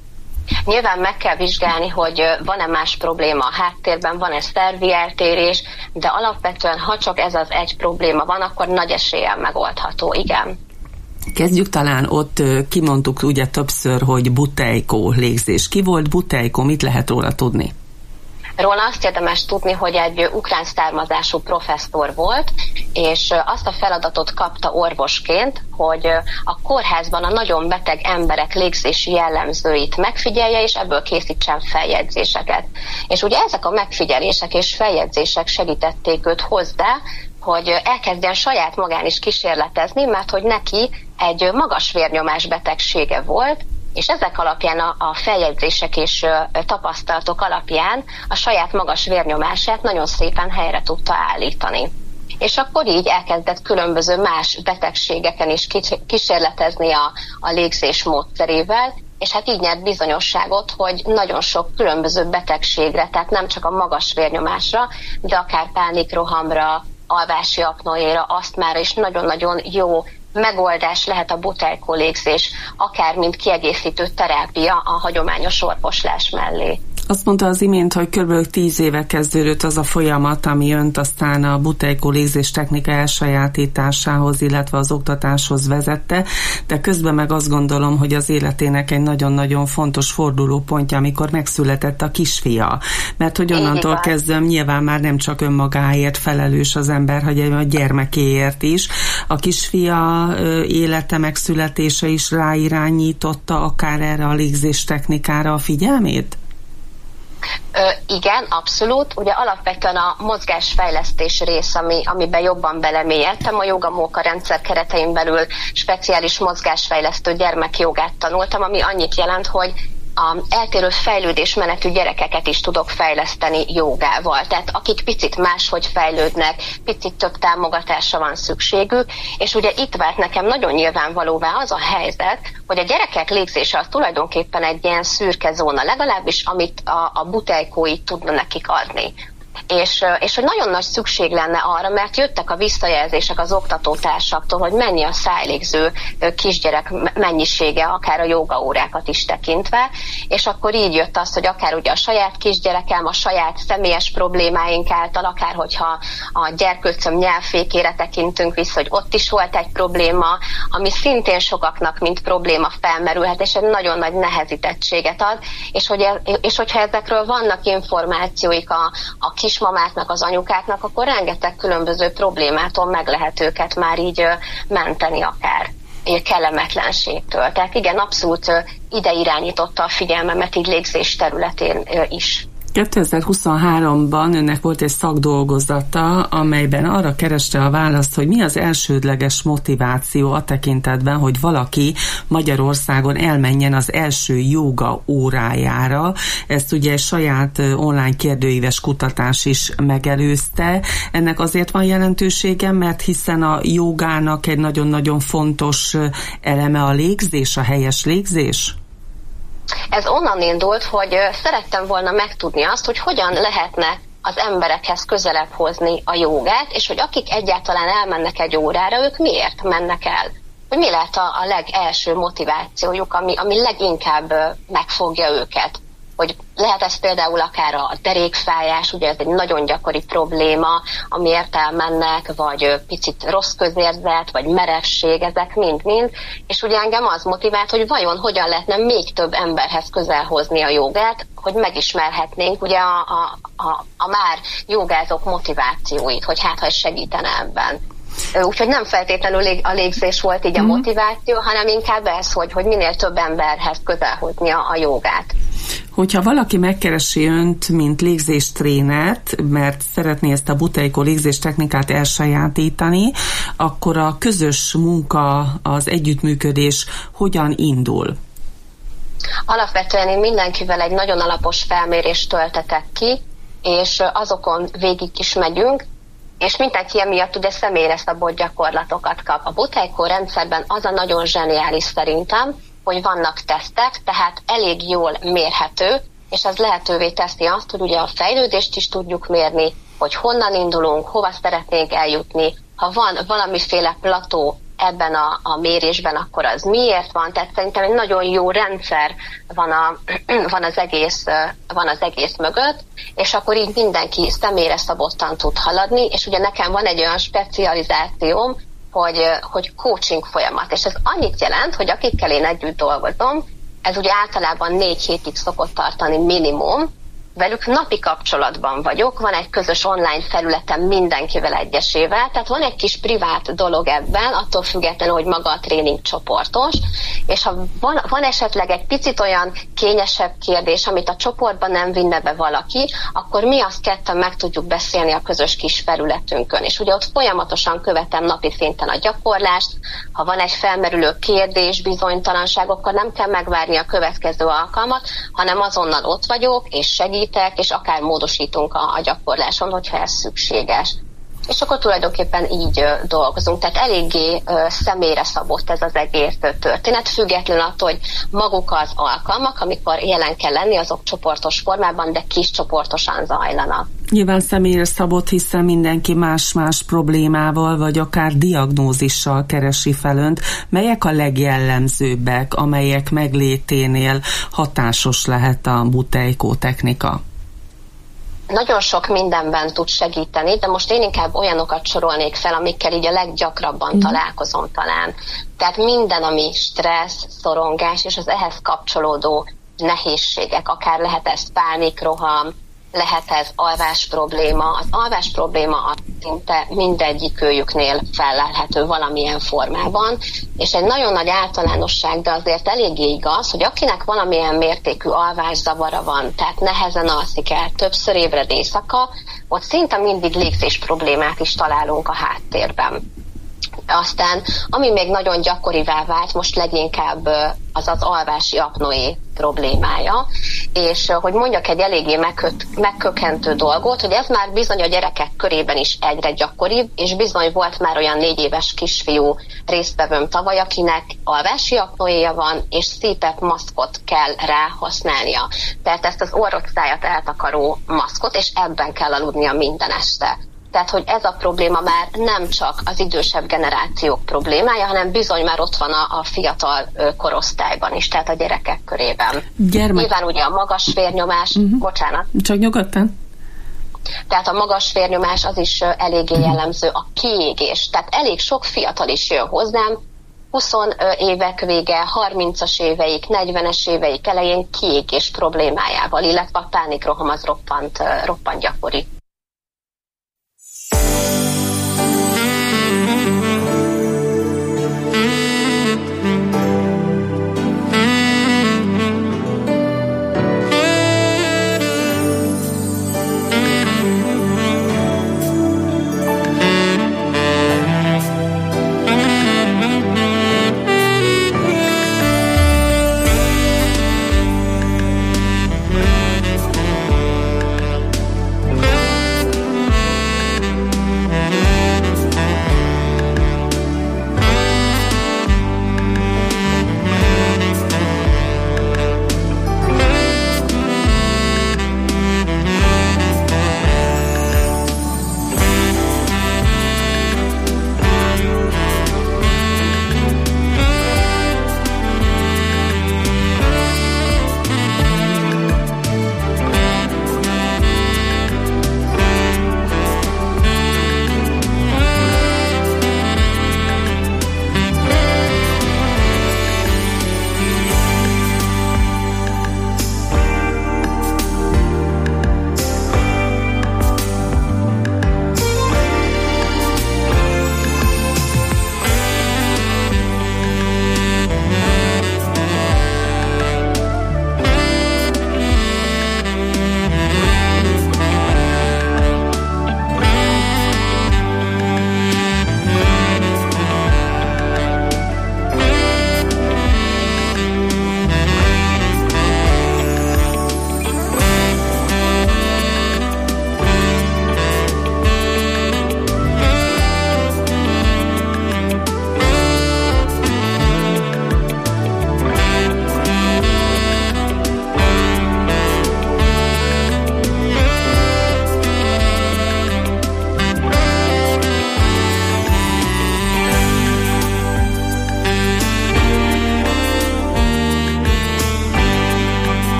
Nyilván meg kell vizsgálni, hogy van-e más probléma a háttérben, van-e szervi eltérés, de alapvetően, ha csak ez az egy probléma van, akkor nagy eséllyel megoldható, igen. Kezdjük talán ott, kimondtuk ugye többször, hogy Buteyko légzés. Ki volt Buteyko, mit lehet róla tudni? Róla azt érdemes tudni, hogy egy ukrán származású professzor volt, és azt a feladatot kapta orvosként, hogy a kórházban a nagyon beteg emberek légzési jellemzőit megfigyelje, és ebből készítsen feljegyzéseket. És ugye ezek a megfigyelések és feljegyzések segítették őt hozzá, hogy elkezdjen saját magán is kísérletezni, mert hogy neki egy magas vérnyomás betegsége volt, és ezek alapján a feljegyzések és tapasztalatok alapján a saját magas vérnyomását nagyon szépen helyre tudta állítani. És akkor így elkezdett különböző más betegségeken is kísérletezni a légzés módszerével, és hát így nyert bizonyosságot, hogy nagyon sok különböző betegségre, tehát nem csak a magas vérnyomásra, de akár pánikrohamra, alvási apnoéra, asztmára is nagyon-nagyon jó megoldás lehet a Buteyko légzés, akár mint kiegészítő terápia a hagyományos orvoslás mellé. Azt mondta az imént, hogy kb. 10 éve kezdődött az a folyamat, ami önt aztán a Buteyko légzés technika elsajátításához, illetve az oktatáshoz vezette, de közben meg azt gondolom, hogy az életének egy nagyon-nagyon fontos fordulópontja, amikor megszületett a kisfia. Mert hogy onnantól kezdve nyilván már nem csak önmagáért felelős az ember, hanem a gyermekéért is. A kisfia élete megszületése is ráirányította akár erre a légzés technikára a figyelmét? Igen, abszolút. Ugye alapvetően a mozgásfejlesztés rész, amiben jobban belemélyedtem. A jogamóka rendszer keretein belül speciális mozgásfejlesztő gyermekjogát tanultam, ami annyit jelent, hogy a eltérő fejlődésmenetű gyerekeket is tudok fejleszteni jogával. Tehát akik picit máshogy fejlődnek, picit több támogatásra van szükségük, és ugye itt vált nekem nagyon nyilvánvalóvá az a helyzet, hogy a gyerekek légzése az tulajdonképpen egy ilyen szürke zóna, legalábbis amit a Buteyko tudna nekik adni. És hogy nagyon nagy szükség lenne arra, mert jöttek a visszajelzések az oktatótársaktól, hogy mennyi a szájlégző kisgyerek mennyisége, akár a jogaórákat is tekintve, és akkor így jött az, hogy akár ugye a saját kisgyerekem, a saját személyes problémáink által, akár hogyha a gyerkőcöm nyelvfékére tekintünk vissza, hogy ott is volt egy probléma, ami szintén sokaknak, mint probléma felmerülhet, és egy nagyon nagy nehezítettséget ad, és hogyha ezekről vannak információik a kismamáknak, az anyukáknak, akkor rengeteg különböző problémától meg lehet őket már így menteni akár kellemetlenségtől. Tehát igen, abszolút ide irányította a figyelmemet így légzés területén is. 2023-ban önnek volt egy szakdolgozata, amelyben arra kereste a választ, hogy mi az elsődleges motiváció a tekintetben, hogy valaki Magyarországon elmenjen az első jóga órájára. Ezt ugye egy saját online kérdőíves kutatás is megelőzte. Ennek azért van jelentősége, mert hiszen a jogának egy nagyon-nagyon fontos eleme a légzés, a helyes légzés. Ez onnan indult, hogy szerettem volna megtudni azt, hogy hogyan lehetne az emberekhez közelebb hozni a jogát, és hogy akik egyáltalán elmennek egy órára, ők miért mennek el? Hogy mi lehet a legelső motivációjuk, ami leginkább megfogja őket? Hogy lehet ez például akár a derékfájás, ugye ez egy nagyon gyakori probléma, amiért elmennek, vagy picit rossz közérzet, vagy merevség, ezek mind-mind, és ugye engem az motivált, hogy vajon hogyan lehetne még több emberhez közel hozni a jogát, hogy megismerhetnénk ugye a már jogázók motivációit, hogy hát ha segítene ebben. Úgyhogy nem feltétlenül a légzés volt így a motiváció, hanem inkább ez, hogy minél több emberhez közelhozni a jogát. Hogyha valaki megkeresi önt, mint légzéstrénert, mert szeretné ezt a Butejko légzéstechnikát elsajátítani, akkor a közös munka, az együttműködés hogyan indul? Alapvetően én mindenkivel egy nagyon alapos felmérést töltetek ki, és azokon végig is megyünk, és mindenki emiatt ugye személyre szabott gyakorlatokat kap. A Butejko rendszerben az a nagyon zseniális szerintem, hogy vannak tesztek, tehát elég jól mérhető, és ez lehetővé teszi azt, hogy ugye a fejlődést is tudjuk mérni, hogy honnan indulunk, hova szeretnénk eljutni. Ha van valamiféle plató ebben a mérésben, akkor az miért van? Tehát szerintem egy nagyon jó rendszer van az egész mögött, és akkor így mindenki személyre szabottan tud haladni, és ugye nekem van egy olyan specializációm, hogy coaching folyamat, és ez annyit jelent, hogy akikkel én együtt dolgozom, ez ugye általában 4 hétig szokott tartani minimum, velük napi kapcsolatban vagyok, van egy közös online felületem mindenkivel egyesével, tehát van egy kis privát dolog ebben, attól függetlenül, hogy maga a tréning csoportos, és ha van esetleg egy picit olyan kényesebb kérdés, amit a csoportban nem vinne be valaki, akkor mi azt ketten meg tudjuk beszélni a közös kis felületünkön, és ugye ott folyamatosan követem napi szinten a gyakorlást, ha van egy felmerülő kérdés, bizonytalanság, akkor nem kell megvárni a következő alkalmat, hanem azonnal ott vagyok, és segít, és akár módosítunk a gyakorláson, hogyha ez szükséges. És akkor tulajdonképpen így dolgozunk. Tehát eléggé személyre szabott ez az egész történet, függetlenül attól, hogy maguk az alkalmak, amikor jelen kell lenni, azok csoportos formában, de kis csoportosan zajlanak. Nyilván személyre szabott, hiszen mindenki más-más problémával, vagy akár diagnózissal keresi fel önt. Melyek a legjellemzőbbek, amelyek megléténél hatásos lehet a Butejko technika? Nagyon sok mindenben tud segíteni, de most én inkább olyanokat sorolnék fel, amikkel így a leggyakrabban találkozom talán. Tehát minden, ami stressz, szorongás, és az ehhez kapcsolódó nehézségek, akár lehet ez pánikroham, lehet ez alvás probléma. Az alvás probléma szinte mindegyikőjüknél fellelhető valamilyen formában, és egy nagyon nagy általánosság, de azért eléggé igaz, hogy akinek valamilyen mértékű alvászavara van, tehát nehezen alszik el, többször ébred éjszaka, ott szinte mindig légzés problémát is találunk a háttérben. Aztán, ami még nagyon gyakorivá vált, most leginkább az alvási apnoé problémája, és hogy mondjak egy eléggé megkökkentő dolgot, hogy ez már bizony a gyerekek körében is egyre gyakoribb, és bizony volt már olyan 4 éves kisfiú résztvevőm tavaly, akinek alvási apnoéja van, és CPAP maszkot kell rá használnia. Tehát ezt az orrot, szájat eltakaró maszkot, és ebben kell aludnia minden este. Tehát, hogy ez a probléma már nem csak az idősebb generációk problémája, hanem bizony már ott van a fiatal korosztályban is, tehát a gyerekek körében. Nyilván ugye a magas vérnyomás, bocsánat. Csak nyugodtan. Tehát a magas vérnyomás az is eléggé jellemző, a kiégés. Tehát elég sok fiatal is jön hozzám, 20 évek vége, 30-as éveik, 40-es éveik elején kiégés problémájával, illetve a pánikroham az roppant gyakori.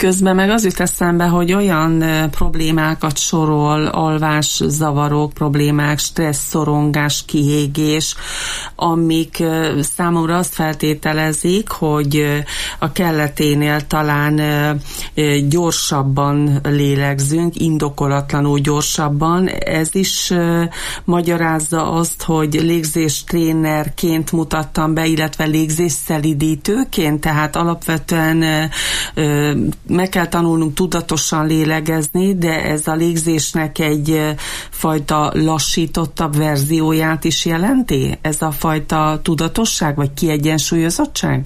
Közben meg az jut eszembe, hogy olyan problémákat sorol, alvászavarok, problémák, stressz, szorongás, kiégés, amik számomra azt feltételezik, hogy a kelleténél talán gyorsabban lélegzünk, indokolatlanul gyorsabban. Ez is magyarázza azt, hogy légzéstrénerként mutattam be, illetve légzésszelidítőként, tehát alapvetően meg kell tanulnunk tudatosan lélegezni, de ez a légzésnek egy fajta lassítottabb verzióját is jelenti? Ez a fajta tudatosság, vagy kiegyensúlyozottság?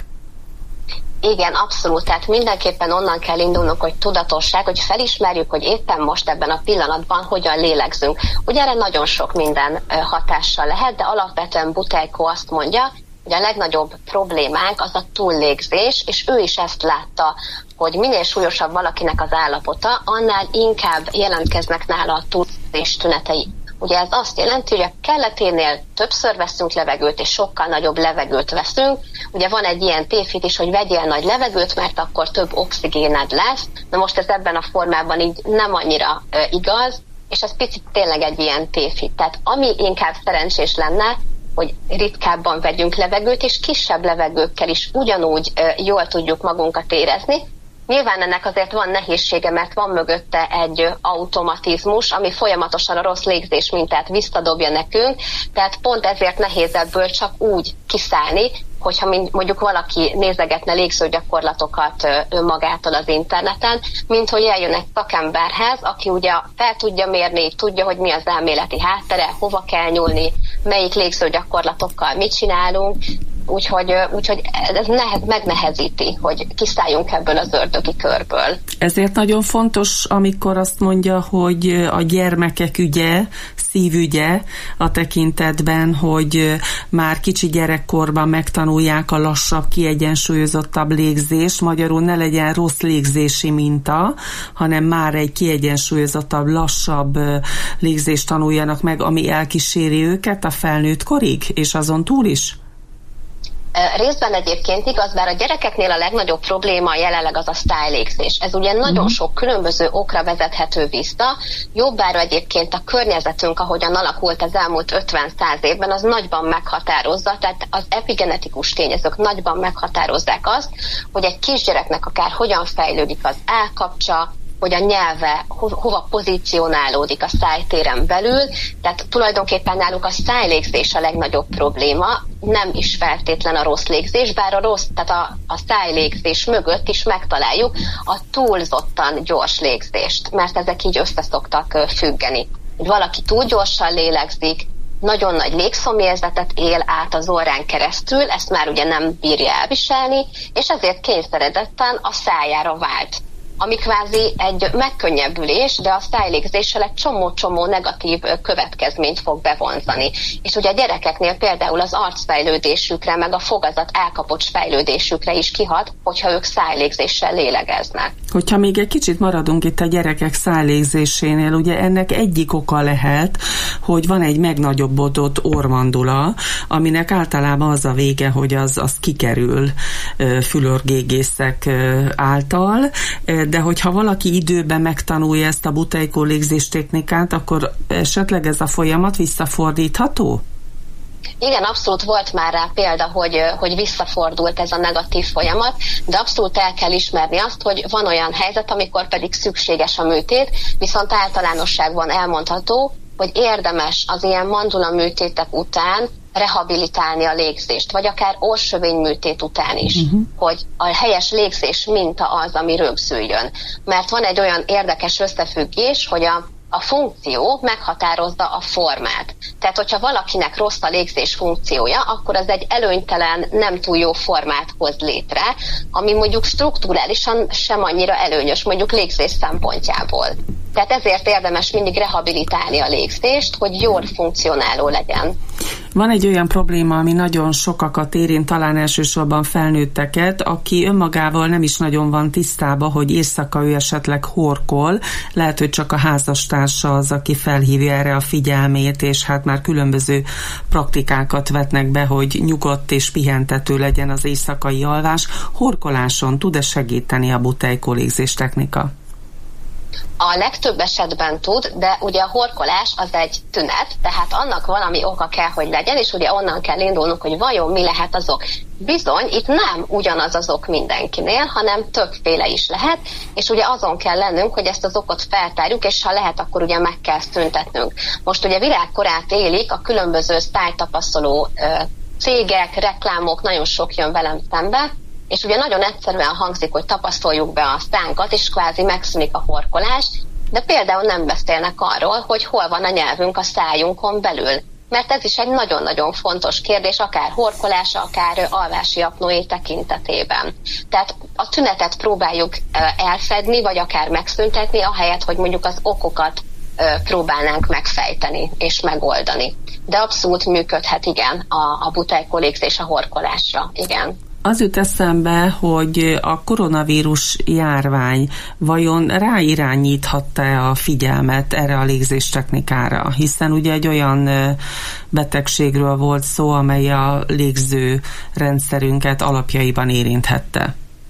Igen, abszolút. Tehát mindenképpen onnan kell indulnunk, hogy tudatosság, hogy felismerjük, hogy éppen most ebben a pillanatban hogyan lélegzünk. Ugye erre nagyon sok minden hatással lehet, de alapvetően Butejko azt mondja, hogy a legnagyobb problémánk az a túllégzés, és ő is ezt látta, hogy minél súlyosabb valakinek az állapota, annál inkább jelentkeznek nála a túllégzés tünetei. Ugye ez azt jelenti, hogy a kelleténél többször veszünk levegőt, és sokkal nagyobb levegőt veszünk. Ugye van egy ilyen tévhit is, hogy vegyél nagy levegőt, mert akkor több oxigéned lesz. Na most ez ebben a formában így nem annyira igaz, és ez picit tényleg egy ilyen tévhit. Tehát ami inkább szerencsés lenne, hogy ritkábban vegyünk levegőt, és kisebb levegőkkel is ugyanúgy jól tudjuk magunkat érezni. Nyilván ennek azért van nehézsége, mert van mögötte egy automatizmus, ami folyamatosan a rossz légzés mintát visszadobja nekünk, tehát pont ezért nehéz ebből csak úgy kiszállni, hogyha mondjuk valaki nézegetne légzőgyakorlatokat önmagától az interneten, mint hogy eljön egy szakemberhez, aki ugye fel tudja mérni, tudja, hogy mi az elméleti háttere, hova kell nyúlni, melyik légzőgyakorlatokkal mit csinálunk, úgyhogy ez megnehezíti, hogy kiszálljunk ebből az ördögi körből. Ezért nagyon fontos, amikor azt mondja, hogy a gyermekek ügye, szívügye a tekintetben, hogy már kicsi gyerekkorban megtanulják a lassabb, kiegyensúlyozottabb légzést, magyarul ne legyen rossz légzési minta, hanem már egy kiegyensúlyozottabb, lassabb légzést tanuljanak meg, ami elkíséri őket a felnőtt korig, és azon túl is? Részben egyébként igaz, bár a gyerekeknél a legnagyobb probléma jelenleg az a sztájlégzés. Ez ugye nagyon sok különböző okra vezethető vissza. Jobbára egyébként a környezetünk, ahogyan alakult az elmúlt 50-100 évben, az nagyban meghatározza, tehát az epigenetikus tényezők nagyban meghatározzák azt, hogy egy kisgyereknek akár hogyan fejlődik az állkapcsa, hogy a nyelve hova pozícionálódik a szájtéren belül, tehát tulajdonképpen náluk a szájlégzés a legnagyobb probléma, nem is feltétlen a rossz légzés, bár a rossz, tehát a szájlégzés mögött is megtaláljuk a túlzottan gyors légzést, mert ezek így összeszoktak függeni. Hogy valaki túl gyorsan lélegzik, nagyon nagy légszomjérzetet él át az orrán keresztül, ezt már ugye nem bírja elviselni, és ezért kényszeredetten a szájára vált. Ami kvázi egy megkönnyebbülés, de a szájlégzéssel egy csomó-csomó negatív következményt fog bevonzani. És ugye a gyerekeknél például az arcfejlődésükre, meg a fogazat állkapocs fejlődésükre is kihat, hogyha ők szájlégzéssel lélegeznek. Hogyha még egy kicsit maradunk itt a gyerekek szájlégzésénél, ugye ennek egyik oka lehet, hogy van egy megnagyobbodott orrmandula, aminek általában az a vége, hogy az kikerül fülorgégészek által, de hogyha valaki időben megtanulja ezt a Butejko légzés technikát, akkor esetleg ez a folyamat visszafordítható? Igen, abszolút volt már rá példa, hogy visszafordult ez a negatív folyamat, de abszolút el kell ismerni azt, hogy van olyan helyzet, amikor pedig szükséges a műtét, viszont általánosságban elmondható, hogy érdemes az ilyen mandula műtétek után rehabilitálni a légzést, vagy akár orrsövény műtét után is, hogy a helyes légzés minta az, ami rögzüljön. Mert van egy olyan érdekes összefüggés, hogy a funkció meghatározza a formát. Tehát, hogyha valakinek rossz a légzés funkciója, akkor az egy előnytelen, nem túl jó formát hoz létre, ami mondjuk strukturálisan sem annyira előnyös, mondjuk légzés szempontjából. Tehát ezért érdemes mindig rehabilitálni a légzést, hogy jól funkcionáló legyen. Van egy olyan probléma, ami nagyon sokakat érint, talán elsősorban felnőtteket, aki önmagával nem is nagyon van tisztában, hogy éjszaka ő esetleg horkol, lehet, hogy csak a házastársa az, aki felhívja erre a figyelmét, és hát már különböző praktikákat vetnek be, hogy nyugodt és pihentető legyen az éjszakai alvás. Horkoláson tud-e segíteni a Buteyko légzés technika? A legtöbb esetben tud, de ugye a horkolás az egy tünet, tehát annak valami oka kell, hogy legyen, és ugye onnan kell indulnunk, hogy vajon mi lehet az ok. Bizony, itt nem ugyanaz az ok mindenkinél, hanem többféle is lehet, és ugye azon kell lennünk, hogy ezt az okot feltárjuk, és ha lehet, akkor ugye meg kell szüntetnünk. Most ugye világkorát élik a különböző sztájtapasztaló cégek, reklámok, nagyon sok jön velem szembe, és ugye nagyon egyszerűen hangzik, hogy tapasztaljuk be a szánkat, és kvázi megszűnik a horkolás, de például nem beszélnek arról, hogy hol van a nyelvünk a szájunkon belül. Mert ez is egy nagyon-nagyon fontos kérdés, akár horkolása, akár alvási apnoé tekintetében. Tehát a tünetet próbáljuk elfedni, vagy akár megszüntetni, ahelyett, hogy mondjuk az okokat próbálnánk megfejteni és megoldani. De abszolút működhet, igen, a Buteyko légzés a horkolásra, igen. Az jut eszembe, hogy a koronavírus járvány vajon ráirányíthatta a figyelmet erre a légzés technikára, hiszen ugye egy olyan betegségről volt szó, amely a légző rendszerünket alapjaiban érinthette.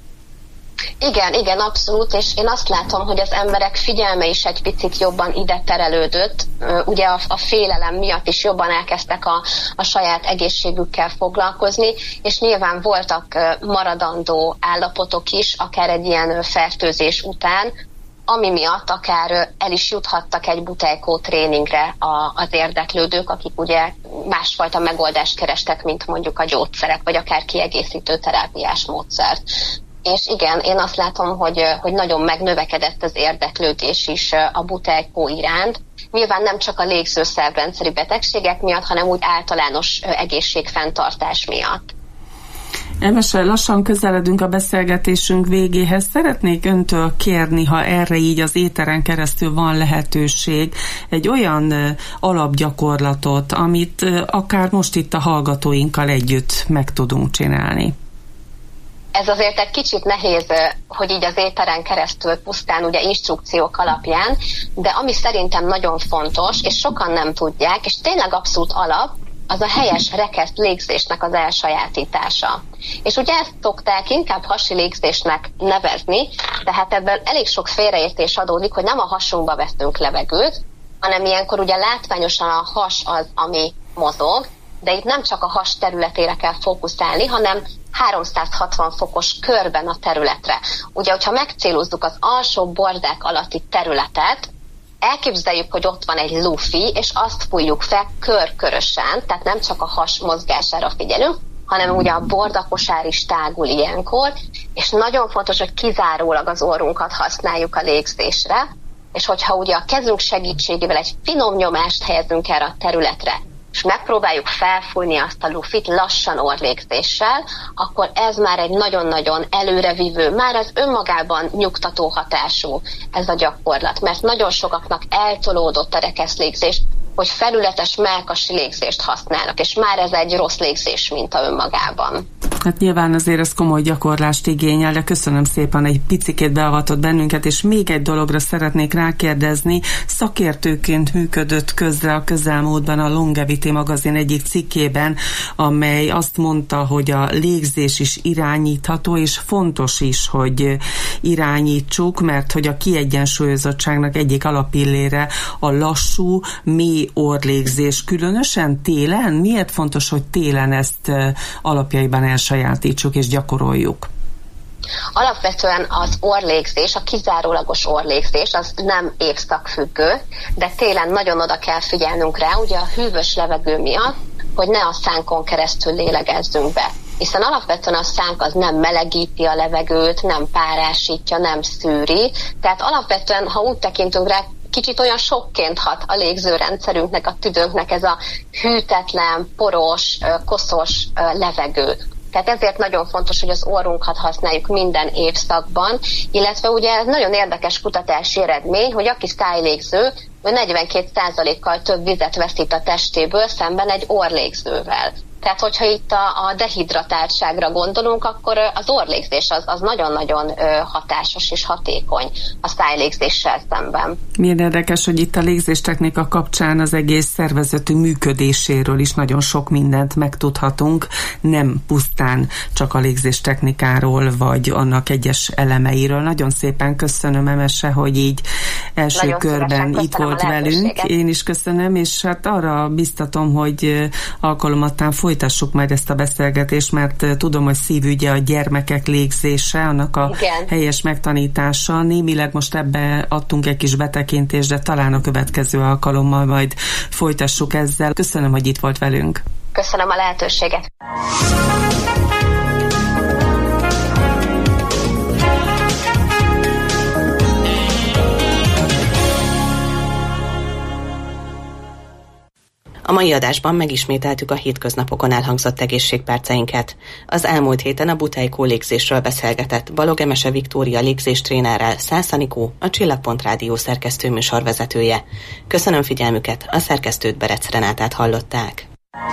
Igen, abszolút, és én azt látom, hogy az emberek figyelme is egy picit jobban ide terelődött. Ugye a félelem miatt is jobban elkezdtek a saját egészségükkel foglalkozni, és nyilván voltak maradandó állapotok is, akár egy ilyen fertőzés után, ami miatt akár el is juthattak egy Buteyko tréningre az érdeklődők, akik ugye másfajta megoldást kerestek, mint mondjuk a gyógyszerek, vagy akár kiegészítő terápiás módszert. És igen, én azt látom, hogy nagyon megnövekedett az érdeklődés is a Buteyko iránt. Nyilván nem csak a légzőszervrendszeri betegségek miatt, hanem úgy általános egészségfenntartás miatt. Emese, lassan közeledünk a beszélgetésünk végéhez. Szeretnék öntől kérni, ha erre így az éteren keresztül van lehetőség, egy olyan alapgyakorlatot, amit akár most itt a hallgatóinkkal együtt meg tudunk csinálni. Ez azért egy kicsit nehéz, hogy így az éteren keresztül pusztán ugye instrukciók alapján, de ami szerintem nagyon fontos, és sokan nem tudják, és tényleg abszolút alap, az a helyes rekeszt légzésnek az elsajátítása. És ugye ezt szokták inkább hasi légzésnek nevezni, tehát ebből elég sok félreértés adódik, hogy nem a hasunkba veszünk levegőt, hanem ilyenkor ugye látványosan a has az, ami mozog, de itt nem csak a has területére kell fókuszálni, hanem 360 fokos körben a területre. Ugye, hogyha megcélozzuk az alsó bordák alatti területet, elképzeljük, hogy ott van egy lufi, és azt fújjuk fel körkörösen, tehát nem csak a has mozgására figyelünk, hanem ugye a bordakosár is tágul ilyenkor, és nagyon fontos, hogy kizárólag az orrunkat használjuk a légzésre, és hogyha ugye a kezünk segítségével egy finom nyomást helyezünk erre a területre, és megpróbáljuk felfújni azt a lufit lassan orrlégzéssel, akkor ez már egy nagyon-nagyon előrevívő, már az önmagában nyugtató hatású ez a gyakorlat, mert nagyon sokaknak eltolódott a rekeszlégzés, hogy felületes mellkasi légzést használnak, és már ez egy rossz légzés minta önmagában. Hát nyilván azért ez komoly gyakorlást igényel, de köszönöm szépen, egy picikét beavatott bennünket, és még egy dologra szeretnék rákérdezni. Szakértőként működött közre a közelmúltban a Longevity magazin egyik cikkében, amely azt mondta, hogy a légzés is irányítható, és fontos is, hogy irányítsuk, mert hogy a kiegyensúlyozottságnak egyik alapillére a lassú, mély orrlégzés, különösen télen. Miért fontos, hogy télen ezt alapjaiban elsajátítsuk és gyakoroljuk? Alapvetően az orrlégzés, a kizárólagos orrlégzés az nem évszakfüggő, de télen nagyon oda kell figyelnünk rá, ugye a hűvös levegő miatt, hogy ne a szánkon keresztül lélegezzünk be. Hiszen alapvetően a szánk az nem melegíti a levegőt, nem párásítja, nem szűri, tehát alapvetően, ha úgy tekintünk rá, kicsit olyan sokként hat a légzőrendszerünknek, a tüdőnknek ez a hűtetlen, poros, koszos levegő. Tehát ezért nagyon fontos, hogy az orrunkat használjuk minden évszakban, illetve ugye nagyon érdekes kutatási eredmény, hogy aki szájlégző, 42%-kal több vizet veszít a testéből szemben egy orrlégzővel. Tehát, hogyha itt a dehidratáltságra gondolunk, akkor az orrlégzés az nagyon-nagyon hatásos és hatékony a szájlégzéssel szemben. Milyen érdekes, hogy itt a légzéstechnika kapcsán az egész szervezetünk működéséről is nagyon sok mindent megtudhatunk, nem pusztán csak a légzéstechnikáról, vagy annak egyes elemeiről. Nagyon szépen köszönöm, Emese, hogy így első nagyon körben itt volt velünk. Én is köszönöm, és hát arra biztatom, hogy alkalomattán folytassuk majd ezt a beszélgetést, mert tudom, hogy szívügye a gyermekek légzése, annak a helyes megtanítása. Némileg most ebbe adtunk egy kis betekintést, de talán a következő alkalommal majd folytassuk ezzel. Köszönöm, hogy itt volt velünk. Köszönöm a lehetőséget. A mai adásban megismételtük a hétköznapokon elhangzott egészségperceinket. Az elmúlt héten a Butejkó légzésről beszélgetett Balog Emese Viktória légzéstrénerrel Szász Anikó, a Csillagpont Rádió szerkesztő műsorvezetője. Köszönöm figyelmüket, a szerkesztőt, Berec Renátát hallották.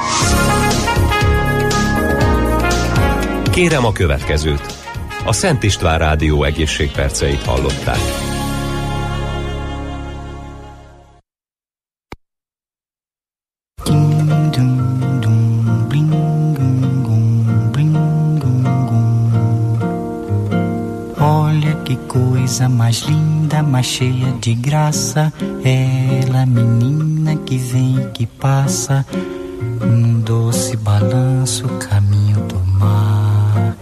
Kérem a következőt. A Szent István Rádió egészségperceit hallották. Coisa mais linda, mais cheia de graça, ela menina que vem e que passa, num doce balanço, caminho do mar.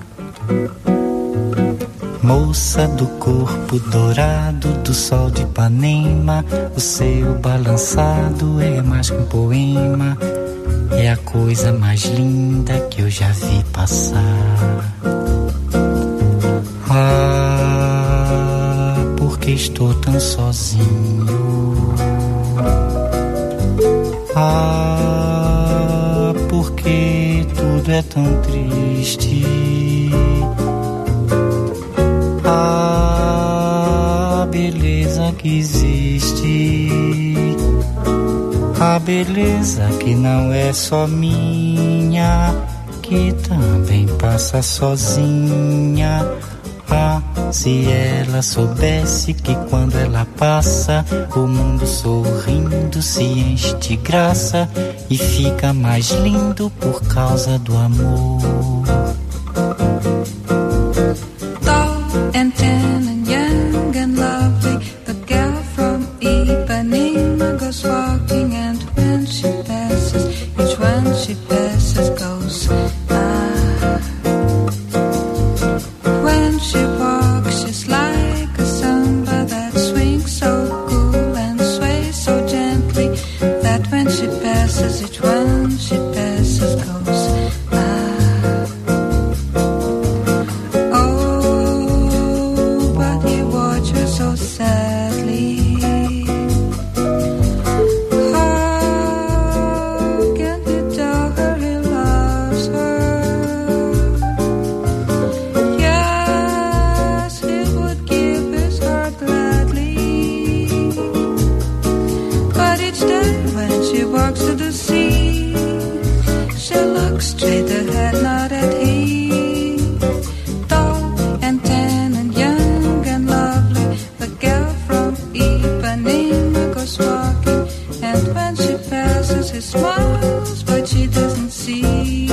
Moça do corpo dourado do sol de Ipanema, o seu balançado é mais que um poema, é a coisa mais linda que eu já vi passar. Porque estou tão sozinho. Porque tudo é tão triste. Beleza que existe. A beleza que não é só minha, que também passa sozinha. Se ela soubesse que quando ela passa, o mundo sorrindo se enche de graça e fica mais lindo por causa do amor. Tall and tan and young and lovely, the girl from Ipanema goes walking, and when she passes, each one she passes goes when she walks, she's like a samba that swings so cool and sways so gently, that when she passes, each one she passes goes oh, but he watches so sadly. How can he tell her he loves her? Walks to the sea, she looks straight ahead, not at him. Tall and tan and young and lovely, the girl from Ipanema goes walking, and when she passes, he smiles, but she doesn't see.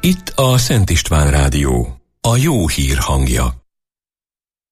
Itt a Szent István Rádió, a jó hír hangja.